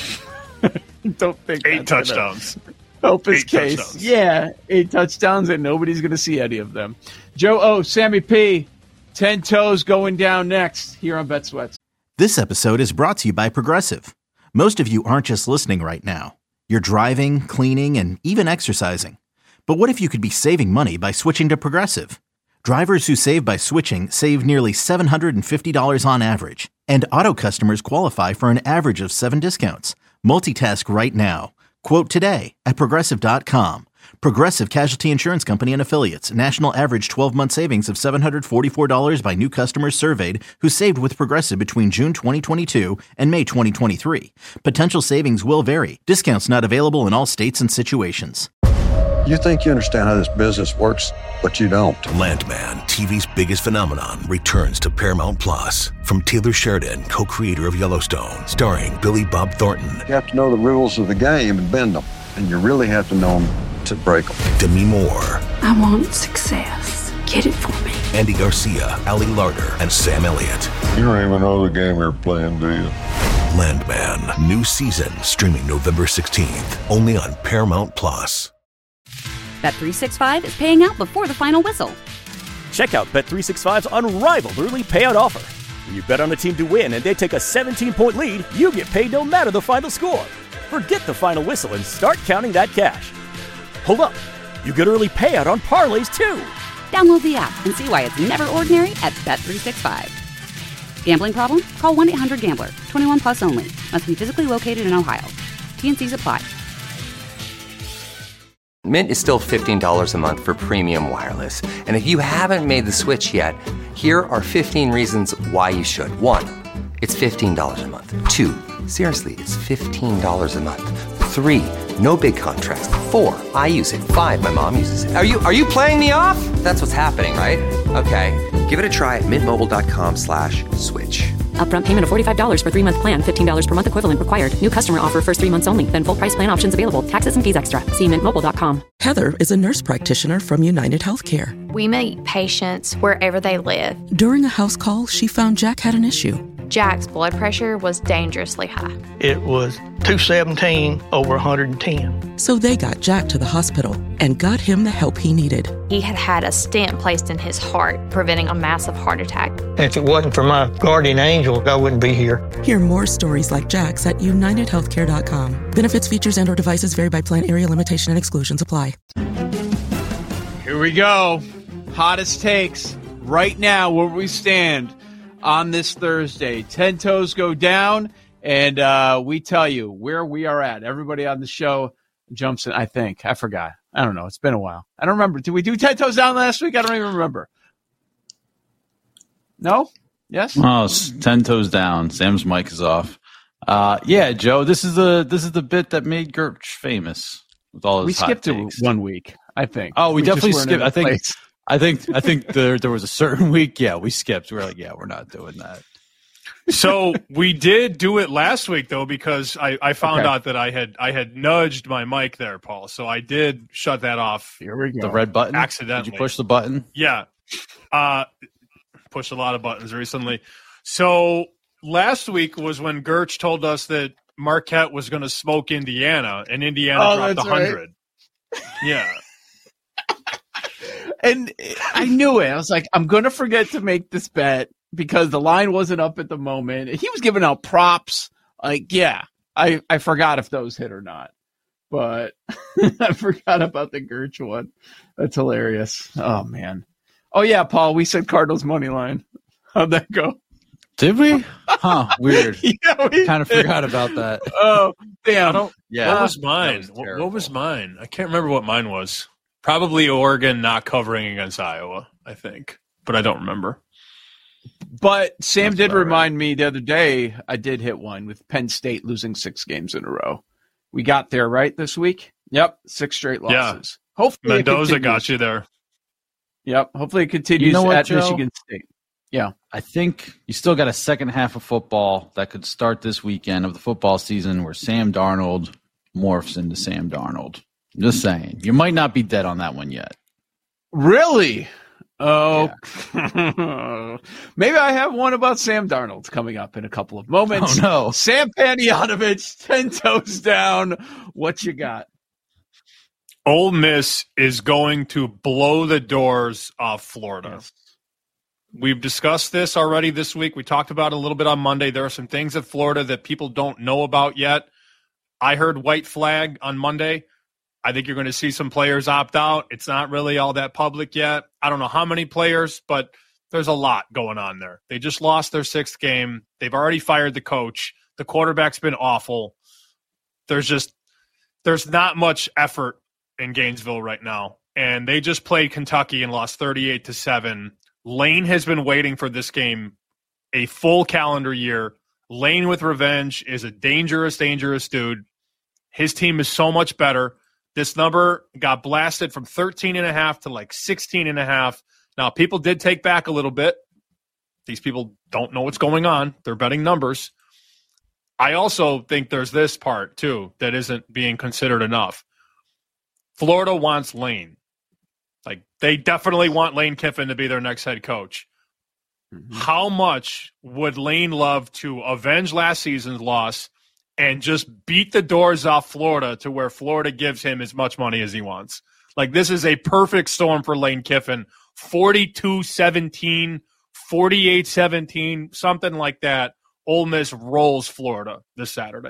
Speaker 8: Don't think
Speaker 10: eight touchdowns.
Speaker 8: Help his
Speaker 10: eight
Speaker 8: case.
Speaker 10: Touchdowns.
Speaker 8: Yeah, eight touchdowns, and nobody's going to see any of them. Joe O, Sammy P, ten toes going down next here on Bet Sweats.
Speaker 1: This episode is brought to you by Progressive. Most of you aren't just listening right now. You're driving, cleaning, and even exercising. But what if you could be saving money by switching to Progressive? Drivers who save by switching save nearly seven hundred fifty dollars on average. And auto customers qualify for an average of seven discounts. Multitask right now. Quote today at Progressive dot com. Progressive Casualty Insurance Company and Affiliates. National average twelve-month savings of seven hundred forty-four dollars by new customers surveyed who saved with Progressive between June twenty twenty-two and May twenty twenty-three. Potential savings will vary. Discounts not available in all states and situations.
Speaker 2: You think you understand how this business works, but you don't.
Speaker 3: Landman, T V's biggest phenomenon, returns to Paramount Plus. From Taylor Sheridan, co-creator of Yellowstone, starring Billy Bob Thornton.
Speaker 2: You have to know the rules of the game and bend them, and you really have to know them to break them.
Speaker 3: Demi Moore.
Speaker 4: I want success. Get it for me.
Speaker 3: Andy Garcia, Ali Larter, and Sam Elliott.
Speaker 5: You don't even know the game you're playing, do you?
Speaker 3: Landman, new season, streaming November sixteenth, only on Paramount Plus.
Speaker 6: Bet three sixty-five is paying out before the final whistle.
Speaker 7: Check out Bet three sixty-five's unrivaled early payout offer. When you bet on a team to win and they take a seventeen-point lead, you get paid no matter the final score. Forget the final whistle and start counting that cash. Hold up. You get early payout on parlays, too.
Speaker 6: Download the app and see why it's never ordinary at Bet three sixty-five. Gambling problem? Call one eight hundred gambler. twenty-one plus only. Must be physically located in Ohio. T N Cs apply.
Speaker 11: Mint is still fifteen dollars a month for premium wireless. And if you haven't made the switch yet, here are fifteen reasons why you should. One, it's fifteen dollars a month. Two, seriously, it's fifteen dollars a month. Three, no big contracts. Four, I use it. Five, my mom uses it. Are you are you playing me off? That's what's happening, right? Okay, give it a try at mintmobile.com slash switch.
Speaker 12: Upfront payment of forty-five dollars for three-month plan, fifteen dollars per month equivalent required. New customer offer first three months only. Then full price plan options available. Taxes and fees extra. See mint mobile dot com.
Speaker 13: Heather is a nurse practitioner from United Healthcare.
Speaker 16: We meet patients wherever they live.
Speaker 13: During a house call, she found Jack had an issue.
Speaker 16: Jack's blood pressure was dangerously high.
Speaker 17: It was two seventeen over one hundred ten.
Speaker 13: So they got Jack to the hospital and got him the help he needed.
Speaker 16: He had had a stent placed in his heart, preventing a massive heart attack.
Speaker 17: If it wasn't for my guardian angel, I wouldn't be here.
Speaker 13: Hear more stories like Jack's at united healthcare dot com. Benefits, features, and or devices vary by plan, area, limitation, and exclusions apply.
Speaker 8: Here we go. Hottest takes right now where we stand on this Thursday. Ten toes go down, and uh, we tell you where we are at. Everybody on the show jumps in, I think. I forgot. I don't know. It's been a while. I don't remember. Did we do ten toes down last week? I don't even remember. No? Yes?
Speaker 18: Oh, it's ten toes down. Sam's mic is off. Uh, yeah, Joe, this is the this is the bit that made Gertch famous with all his
Speaker 8: We
Speaker 18: hot
Speaker 8: skipped it
Speaker 18: takes.
Speaker 8: one week, I think.
Speaker 18: Oh, we,
Speaker 8: We just
Speaker 18: definitely
Speaker 8: weren't in
Speaker 18: skipped.
Speaker 8: a
Speaker 18: I think.
Speaker 8: place.
Speaker 18: I think. I think there there was a certain week. Yeah, we skipped. We were like, yeah, we're not doing that.
Speaker 10: So we did do it last week though, because I, I found
Speaker 18: Okay.
Speaker 10: out that I had I had nudged my mic there, Paul. So I did shut that off.
Speaker 8: Here we go.
Speaker 18: The red button.
Speaker 10: Accidentally.
Speaker 18: Did you push the button?
Speaker 10: Yeah. Uh, pushed a lot of buttons recently. So last week was when Gertch told us that Marquette was going to smoke Indiana, and Indiana
Speaker 8: Oh,
Speaker 10: dropped
Speaker 8: that's
Speaker 10: one hundred.
Speaker 8: right.
Speaker 10: Yeah.
Speaker 8: And I knew it. I was like, I'm going to forget to make this bet because the line wasn't up at the moment. He was giving out props. Like, yeah, I, I forgot if those hit or not. But I forgot about the Gertch one. That's hilarious. Oh, man. Oh, yeah, Paul, we said Cardinals money line. How'd that go?
Speaker 18: Did we? Huh, weird.
Speaker 8: yeah, we
Speaker 18: kind of forgot about that.
Speaker 8: Oh, damn.
Speaker 19: I don't,
Speaker 18: Yeah.
Speaker 19: What was mine?
Speaker 18: was
Speaker 19: what, what was mine? I can't remember what mine was. Probably Oregon not covering against Iowa, I think. But I don't remember.
Speaker 8: But Sam
Speaker 19: That's
Speaker 8: did
Speaker 19: about
Speaker 8: remind me the other day, I did hit one with Penn State losing six games in a row. We got there, right, this week? Yep, six straight losses.
Speaker 19: Yeah.
Speaker 8: Hopefully
Speaker 19: Mendoza got you there.
Speaker 8: Yep, hopefully it continues
Speaker 18: You know what,
Speaker 8: at
Speaker 18: Joe?
Speaker 8: Michigan State. Yeah.
Speaker 18: I think you still got a second half of football that could start this weekend of the football season where Sam Darnold morphs into Sam Darnold. I'm just saying. You might not be dead on that one yet.
Speaker 8: Really? Oh, yeah. Maybe I have one about Sam Darnold coming up in a couple of moments.
Speaker 18: Oh, no.
Speaker 8: Sam Panayotovich, ten toes down. What you got?
Speaker 19: Ole Miss is going to blow the doors off Florida.
Speaker 8: Yes.
Speaker 19: We've discussed this already this week. We talked about it a little bit on Monday. There are some things at Florida that people don't know about yet. I heard white flag on Monday. I think you're going to see some players opt out. It's not really all that public yet. I don't know how many players, but there's a lot going on there. They just lost their sixth game. They've already fired the coach. The quarterback's been awful. There's just there's not much effort in Gainesville right now. And they just played Kentucky and lost thirty-eight to seven. Lane has been waiting for this game a full calendar year. Lane with revenge is a dangerous, dangerous dude. His team is so much better. This number got blasted from thirteen and a half to like sixteen and a half. Now, people did take back a little bit. These people don't know what's going on. They're betting numbers. I also think there's this part, too, that isn't being considered enough. Florida wants Lane. Like, they definitely want Lane Kiffin to be their next head coach. Mm-hmm. How much would Lane love to avenge last season's loss and just beat the doors off Florida to where Florida gives him as much money as he wants? Like, this is a perfect storm for Lane Kiffin. forty-two seventeen, forty-eight seventeen, something like that. Ole Miss rolls Florida this Saturday.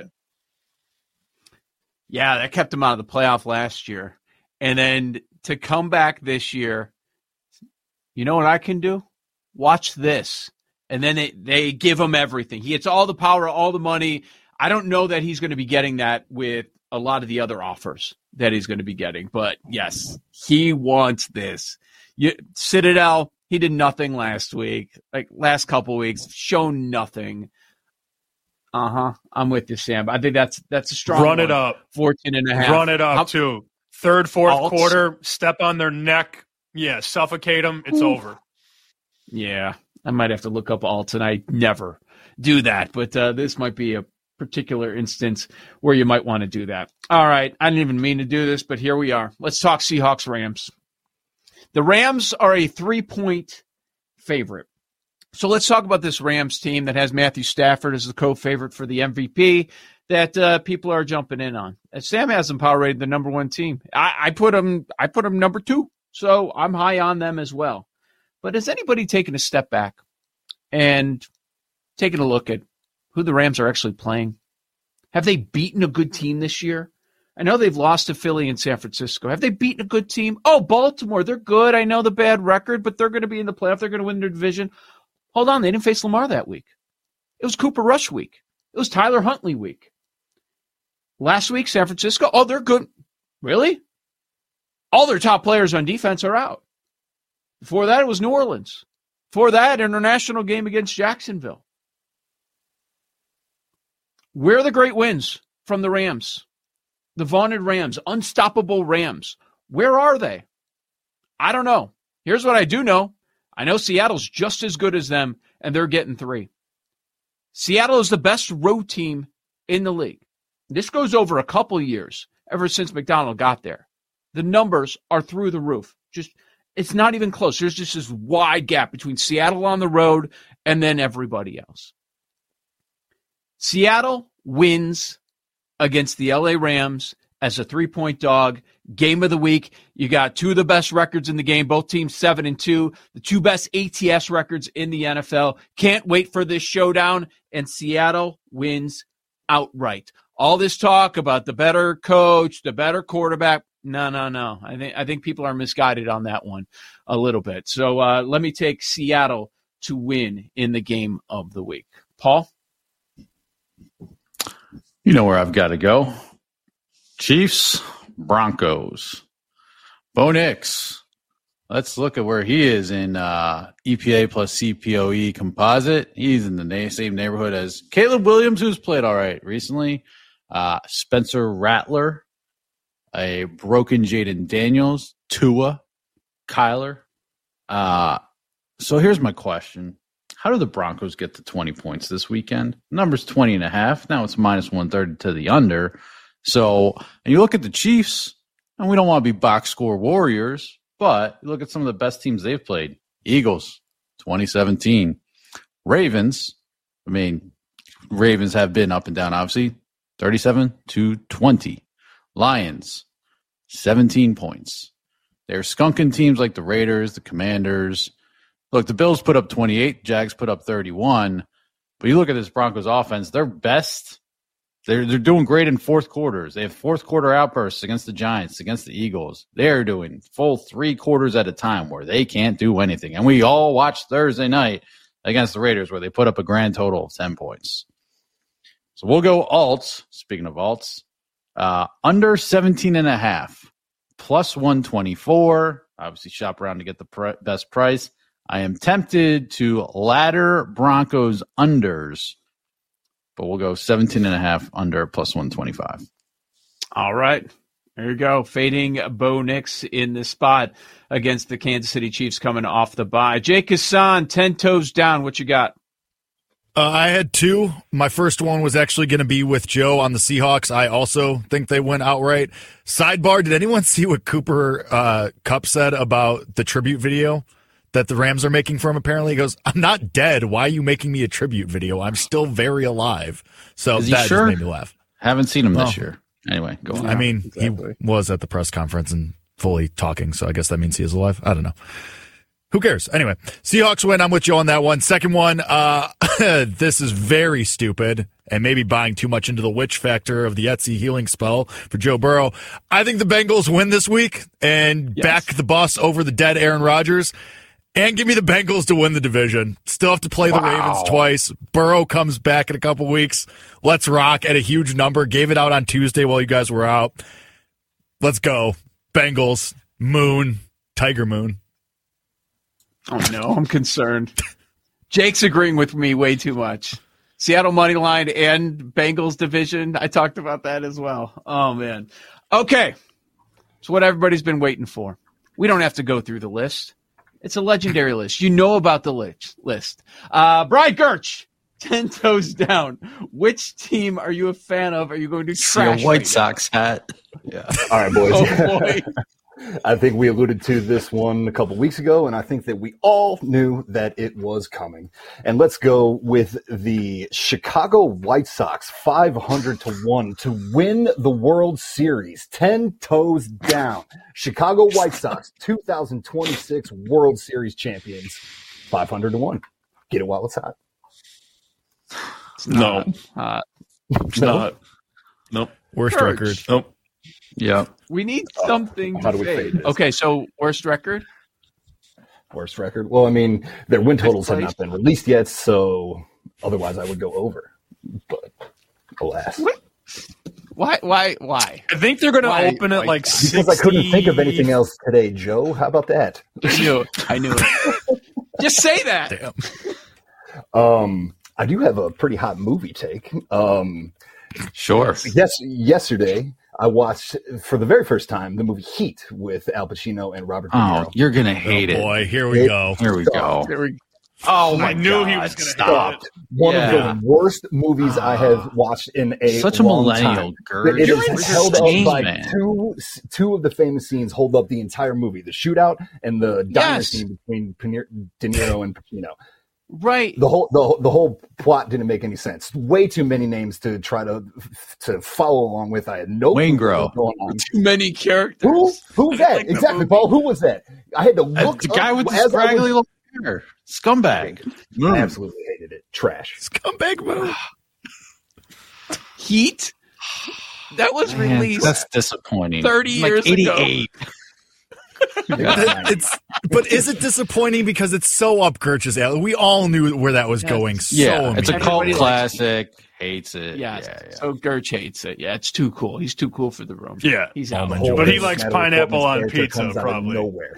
Speaker 8: Yeah, that kept him out of the playoff last year. And then to come back this year, you know what I can do? Watch this. And then they, they give him everything. He gets all the power, all the money. I don't know that he's going to be getting that with a lot of the other offers that he's going to be getting. But, yes, he wants this. You, Citadel, he did nothing last week. Like, last couple of weeks, shown nothing. Uh-huh. I'm with you, Sam. I think that's that's a strong
Speaker 19: Run
Speaker 8: one.
Speaker 19: it up.
Speaker 8: fourteen and a half.
Speaker 19: Run it up,
Speaker 8: How,
Speaker 19: too. Third, fourth
Speaker 8: Alts.
Speaker 19: quarter, step on their neck. Yeah, suffocate them. It's
Speaker 8: Ooh.
Speaker 19: over.
Speaker 8: Yeah, I might have to look up alts, and I never do that. But uh, this might be a particular instance where you might want to do that. All right, I didn't even mean to do this, but here we are. Let's talk Seahawks-Rams. The Rams are a three-point favorite. So let's talk about this Rams team that has Matthew Stafford as the co-favorite for the M V P that uh, people are jumping in on. And Sam has them power rated the number one team. I, I put them. I put them number two, so I'm high on them as well. But has anybody taken a step back and taken a look at who the Rams are actually playing? Have they beaten a good team this year? I know they've lost to Philly and San Francisco. Have they beaten a good team? Oh, Baltimore, they're good. I know the bad record, but they're going to be in the playoff. They're going to win their division. Hold on, they didn't face Lamar that week. It was Cooper Rush week. It was Tyler Huntley week. Last week, San Francisco, oh, they're good. Really? All their top players on defense are out. Before that, it was New Orleans. Before that, international game against Jacksonville. Where are the great wins from the Rams? The vaunted Rams, unstoppable Rams. Where are they? I don't know. Here's what I do know. I know Seattle's just as good as them, and they're getting three. Seattle is the best road team in the league. This goes over a couple years, ever since McDonald got there. The numbers are through the roof. Just, it's not even close. There's just this wide gap between Seattle on the road and then everybody else. Seattle wins against the L A Rams as a three-point dog. Game of the week. You got two of the best records in the game. Both teams seven and two. The two best A T S records in the N F L. Can't wait for this showdown. And Seattle wins outright. All this talk about the better coach, the better quarterback. No, no, no. I think I think people are misguided on that one a little bit. So uh, let me take Seattle to win in the game of the week. Paul?
Speaker 18: You know where I've got to go. Chiefs, Broncos. Bo Nix. Let's look at where he is in uh, E P A plus C P O E composite. He's in the na- same neighborhood as Caleb Williams, who's played all right recently. Uh, Spencer Rattler, a broken Jaden Daniels, Tua, Kyler. Uh, so here's my question. How do the Broncos get to twenty points this weekend? Number's twenty and a half. Now it's minus one thirty to the under. So, and you look at the Chiefs, and we don't want to be box score warriors, but you look at some of the best teams they've played. Eagles, twenty seventeen. Ravens, I mean, Ravens have been up and down, obviously, thirty-seven to twenty. Lions, seventeen points. They're skunking teams like the Raiders, the Commanders. Look, the Bills put up twenty-eight, Jags put up thirty-one. But you look at this Broncos offense, they're best. They're, they're doing great in fourth quarters. They have fourth quarter outbursts against the Giants, against the Eagles. They're doing full three quarters at a time where they can't do anything. And we all watched Thursday night against the Raiders where they put up a grand total of ten points. So we'll go alts. Speaking of alts, uh, under seventeen and a half, plus one twenty-four. Obviously shop around to get the pre- best price. I am tempted to ladder Broncos unders, but we'll go seventeen and a half under plus one twenty-five.
Speaker 8: All right. There you go. Fading Bo Nix in the spot against the Kansas City Chiefs coming off the bye. Jake Hassan, ten toes down. What you got?
Speaker 20: Uh, I had two. My first one was actually going to be with Joe on the Seahawks. I also think they went outright. Sidebar, did anyone see what Cooper uh, Kupp said about the tribute video that the Rams are making for him? Apparently, he goes, "I'm not dead. Why are you making me a tribute video? I'm still very alive." So that
Speaker 18: sure?
Speaker 20: just made me laugh.
Speaker 18: Haven't seen him
Speaker 20: well,
Speaker 18: this year. Anyway, go on.
Speaker 20: I mean,
Speaker 8: exactly.
Speaker 20: He was at the press conference and fully talking, so I guess that means he is alive. I don't know. Who cares? Anyway, Seahawks win. I'm with you on that one. Second one, uh, this is very stupid and maybe buying too much into the witch factor of the Etsy healing spell for Joe Burrow. I think the Bengals win this week and yes. back the bus over the dead Aaron Rodgers. And give me the Bengals to win the division. Still have to play the wow. Ravens twice. Burrow comes back in a couple weeks. Let's rock at a huge number. Gave it out on Tuesday while you guys were out. Let's go. Bengals, Moon, Tiger Moon.
Speaker 8: Oh, no, I'm concerned. Jake's agreeing with me way too much. Seattle money line and Bengals division. I talked about that as well. Oh, man. Okay. It's what everybody's been waiting for. We don't have to go through the list. It's a legendary list. You know about the list. Uh, Brian Gertch, ten toes down. Which team are you a fan of? Are you going to trash?
Speaker 21: See a White
Speaker 8: right
Speaker 21: Sox
Speaker 8: now?
Speaker 21: hat. Yeah.
Speaker 22: All right, boys.
Speaker 8: Oh, boy.
Speaker 22: I think we alluded to this one a couple weeks ago, and I think that we all knew that it was coming. And let's go with the Chicago White Sox, five hundred to one to win the World Series. ten toes down. Chicago White Sox, two thousand twenty-six World Series champions, five hundred to one. Get it while it's hot.
Speaker 8: It's not. No. Uh,
Speaker 22: it's no? not.
Speaker 20: Nope. Worst
Speaker 8: Church.
Speaker 20: record.
Speaker 21: Nope.
Speaker 18: Yeah.
Speaker 8: We need something
Speaker 22: oh, how
Speaker 8: to
Speaker 22: do we
Speaker 8: fade.
Speaker 22: fade this?
Speaker 8: Okay, so worst record?
Speaker 22: Worst record? Well, I mean, their win totals have not been released yet, so otherwise I would go over. But alas.
Speaker 8: What? Why? Why? Why?
Speaker 19: I think they're going to open it like
Speaker 22: Because
Speaker 19: sixty...
Speaker 22: I couldn't think of anything else today, Joe. How about that?
Speaker 8: I knew it. I knew it. Just say that.
Speaker 20: Damn.
Speaker 22: Um, I do have a pretty hot movie take. Um,
Speaker 18: sure.
Speaker 22: Yes, yesterday I watched for the very first time the movie Heat with Al Pacino and Robert De Niro.
Speaker 18: Oh, you're gonna hate
Speaker 20: oh,
Speaker 18: it.
Speaker 20: Boy, here we
Speaker 22: it
Speaker 20: go.
Speaker 18: Here we go.
Speaker 8: Here we Oh my
Speaker 19: I knew
Speaker 8: God.
Speaker 19: he was going to
Speaker 22: Stop.
Speaker 19: hate it.
Speaker 22: One
Speaker 18: Yeah.
Speaker 22: of the worst movies I have watched in a
Speaker 18: Such a
Speaker 22: long
Speaker 18: millennial,
Speaker 22: time.
Speaker 18: Gertch.
Speaker 22: It
Speaker 18: You're
Speaker 22: is
Speaker 18: insane,
Speaker 22: held up by
Speaker 18: man.
Speaker 22: two two of the famous scenes hold up the entire movie: the shootout and the diner
Speaker 8: Yes.
Speaker 22: scene between De Niro and Pacino.
Speaker 8: Right.
Speaker 22: The whole the, the whole plot didn't make any sense. Way too many names to try to to follow along with. I had no
Speaker 18: Wayne
Speaker 22: clue what
Speaker 18: Grow.
Speaker 22: was going on.
Speaker 8: Too many characters.
Speaker 22: Who who's that?
Speaker 8: like the
Speaker 22: Exactly,
Speaker 8: movie.
Speaker 22: Paul. Who was that? I had to
Speaker 18: Uh,
Speaker 22: look
Speaker 18: the guy
Speaker 22: up
Speaker 18: with the
Speaker 22: as I was-
Speaker 18: scraggly little hair. Scumbag.
Speaker 22: I absolutely hated it. Trash.
Speaker 20: Scumbag move.
Speaker 8: Heat? That was
Speaker 18: Man,
Speaker 8: released.
Speaker 18: That's disappointing.
Speaker 8: thirty
Speaker 18: Like
Speaker 8: years
Speaker 18: eighty-eight.
Speaker 8: ago.
Speaker 20: it's, but is it disappointing because it's so up Gertch's alley? We all knew where that was
Speaker 8: Yes.
Speaker 20: going. So
Speaker 18: Yeah, it's a
Speaker 20: immediately.
Speaker 18: cult
Speaker 8: Everybody likes
Speaker 18: classic. Hates it.
Speaker 8: Yes.
Speaker 18: Yeah, yeah.
Speaker 8: So Gertch hates it. Yeah, it's too cool. He's too cool for the room.
Speaker 10: Yeah.
Speaker 8: He's out.
Speaker 20: Almond
Speaker 10: But he
Speaker 20: joys.
Speaker 10: likes
Speaker 22: Natalie
Speaker 10: pineapple
Speaker 22: Portman's
Speaker 10: on
Speaker 22: character
Speaker 10: pizza,
Speaker 22: comes out of
Speaker 10: probably.
Speaker 22: nowhere.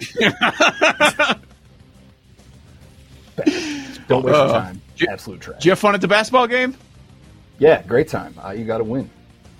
Speaker 22: Don't waste
Speaker 8: Uh,
Speaker 22: your time.
Speaker 8: J-
Speaker 22: Absolute trash.
Speaker 8: Did you have fun at the basketball game?
Speaker 22: Yeah, great time. Uh, you got to win.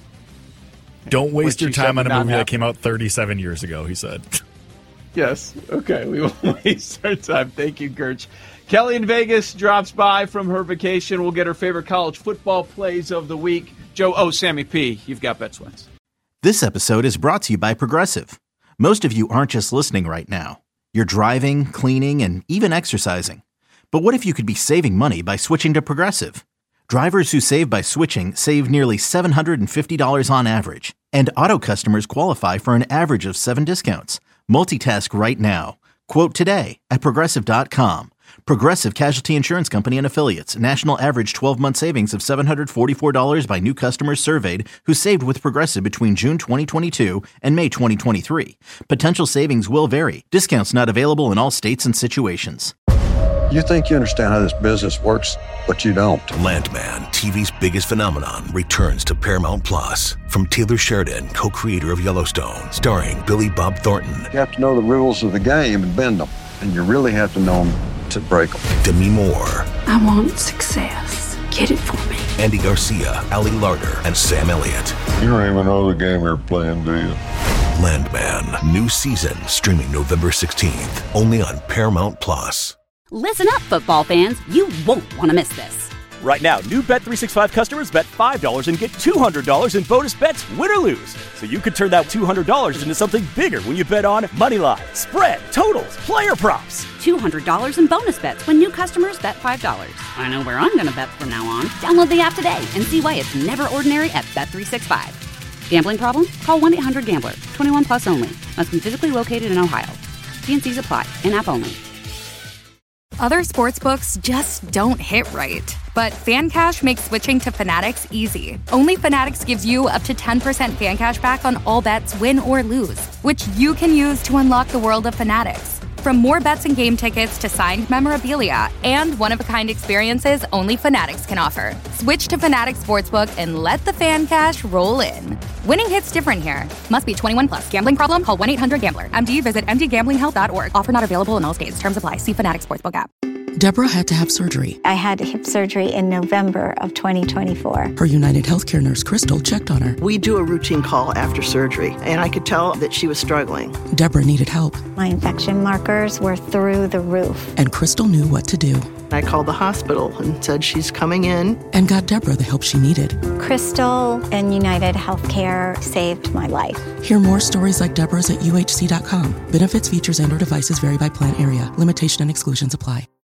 Speaker 20: Don't waste
Speaker 8: Which
Speaker 20: your
Speaker 8: you said
Speaker 20: time on
Speaker 8: would
Speaker 20: a
Speaker 8: not
Speaker 20: movie that
Speaker 8: happen.
Speaker 20: came out thirty-seven years ago, he said.
Speaker 8: Yes. Okay. We won't waste our time. Thank you, Gertch. Kelly in Vegas drops by from her vacation. We'll get her favorite college football plays of the week. Joe, oh, Sammy P., you've got Bet Wins.
Speaker 1: This episode is brought to you by Progressive. Most of you aren't just listening right now. You're driving, cleaning, and even exercising. But what if you could be saving money by switching to Progressive? Drivers who save by switching save nearly seven hundred fifty dollars on average. And auto customers qualify for an average of seven discounts. Multitask right now. Quote today at Progressive dot com. Progressive Casualty Insurance Company and Affiliates. National average twelve-month savings of seven hundred forty-four dollars by new customers surveyed who saved with Progressive between June twenty twenty-two and May twenty twenty-three. Potential savings will vary. Discounts not available in all states and situations.
Speaker 2: You think you understand how this business works, but you don't.
Speaker 3: Landman, T V's biggest phenomenon, returns to Paramount Plus. From Taylor Sheridan, co-creator of Yellowstone, starring Billy Bob Thornton.
Speaker 2: You have to know the rules of the game and bend them. And you really have to know them to break them.
Speaker 3: Demi Moore,
Speaker 4: I want success. Get it for me.
Speaker 3: Andy Garcia, Ali Larter, and Sam Elliott.
Speaker 5: You don't even know the game you're playing, do you?
Speaker 3: Landman, new season, streaming November sixteenth, only on Paramount Plus.
Speaker 6: Listen up, football fans. You won't want to miss this.
Speaker 7: Right now, new Bet three sixty-five customers bet five dollars and get two hundred dollars in bonus bets, win or lose. So you could turn that two hundred dollars into something bigger when you bet on Moneyline, spread, totals, player props.
Speaker 6: two hundred dollars in bonus bets when new customers bet five dollars. I know where I'm going to bet from now on. Download the app today and see why it's never ordinary at Bet three sixty-five. Gambling problem? Call one eight hundred gambler. twenty-one plus only. Must be physically located in Ohio. T and C's apply. In-app only.
Speaker 9: Other sportsbooks just don't hit right. But FanCash makes switching to Fanatics easy. Only Fanatics gives you up to ten percent fan cash back on all bets, win or lose, which you can use to unlock the world of Fanatics. From more bets and game tickets to signed memorabilia and one-of-a-kind experiences only Fanatics can offer. Switch to Fanatics Sportsbook and let the fan cash roll in. Winning hits different here. Must be twenty-one plus. Gambling problem? Call one eight hundred gambler. M D, visit m d gambling health dot org. Offer not available in all states. Terms apply. See Fanatics Sportsbook app.
Speaker 13: Deborah had to have surgery.
Speaker 21: I had hip surgery in November of twenty twenty-four.
Speaker 13: Her United Healthcare nurse, Crystal, checked on her.
Speaker 14: We do a routine call after surgery, and I could tell that she was struggling.
Speaker 13: Deborah needed help,
Speaker 21: My infection markers were through the roof.
Speaker 13: and Crystal knew what to do
Speaker 14: I called the hospital and said she's coming in.
Speaker 13: and got Deborah the help she needed.
Speaker 21: Crystal and United Healthcare saved my life.
Speaker 13: Hear more stories like Deborah's at U H C dot com. Benefits, features, and or devices vary by plan area. Limitation and exclusions apply.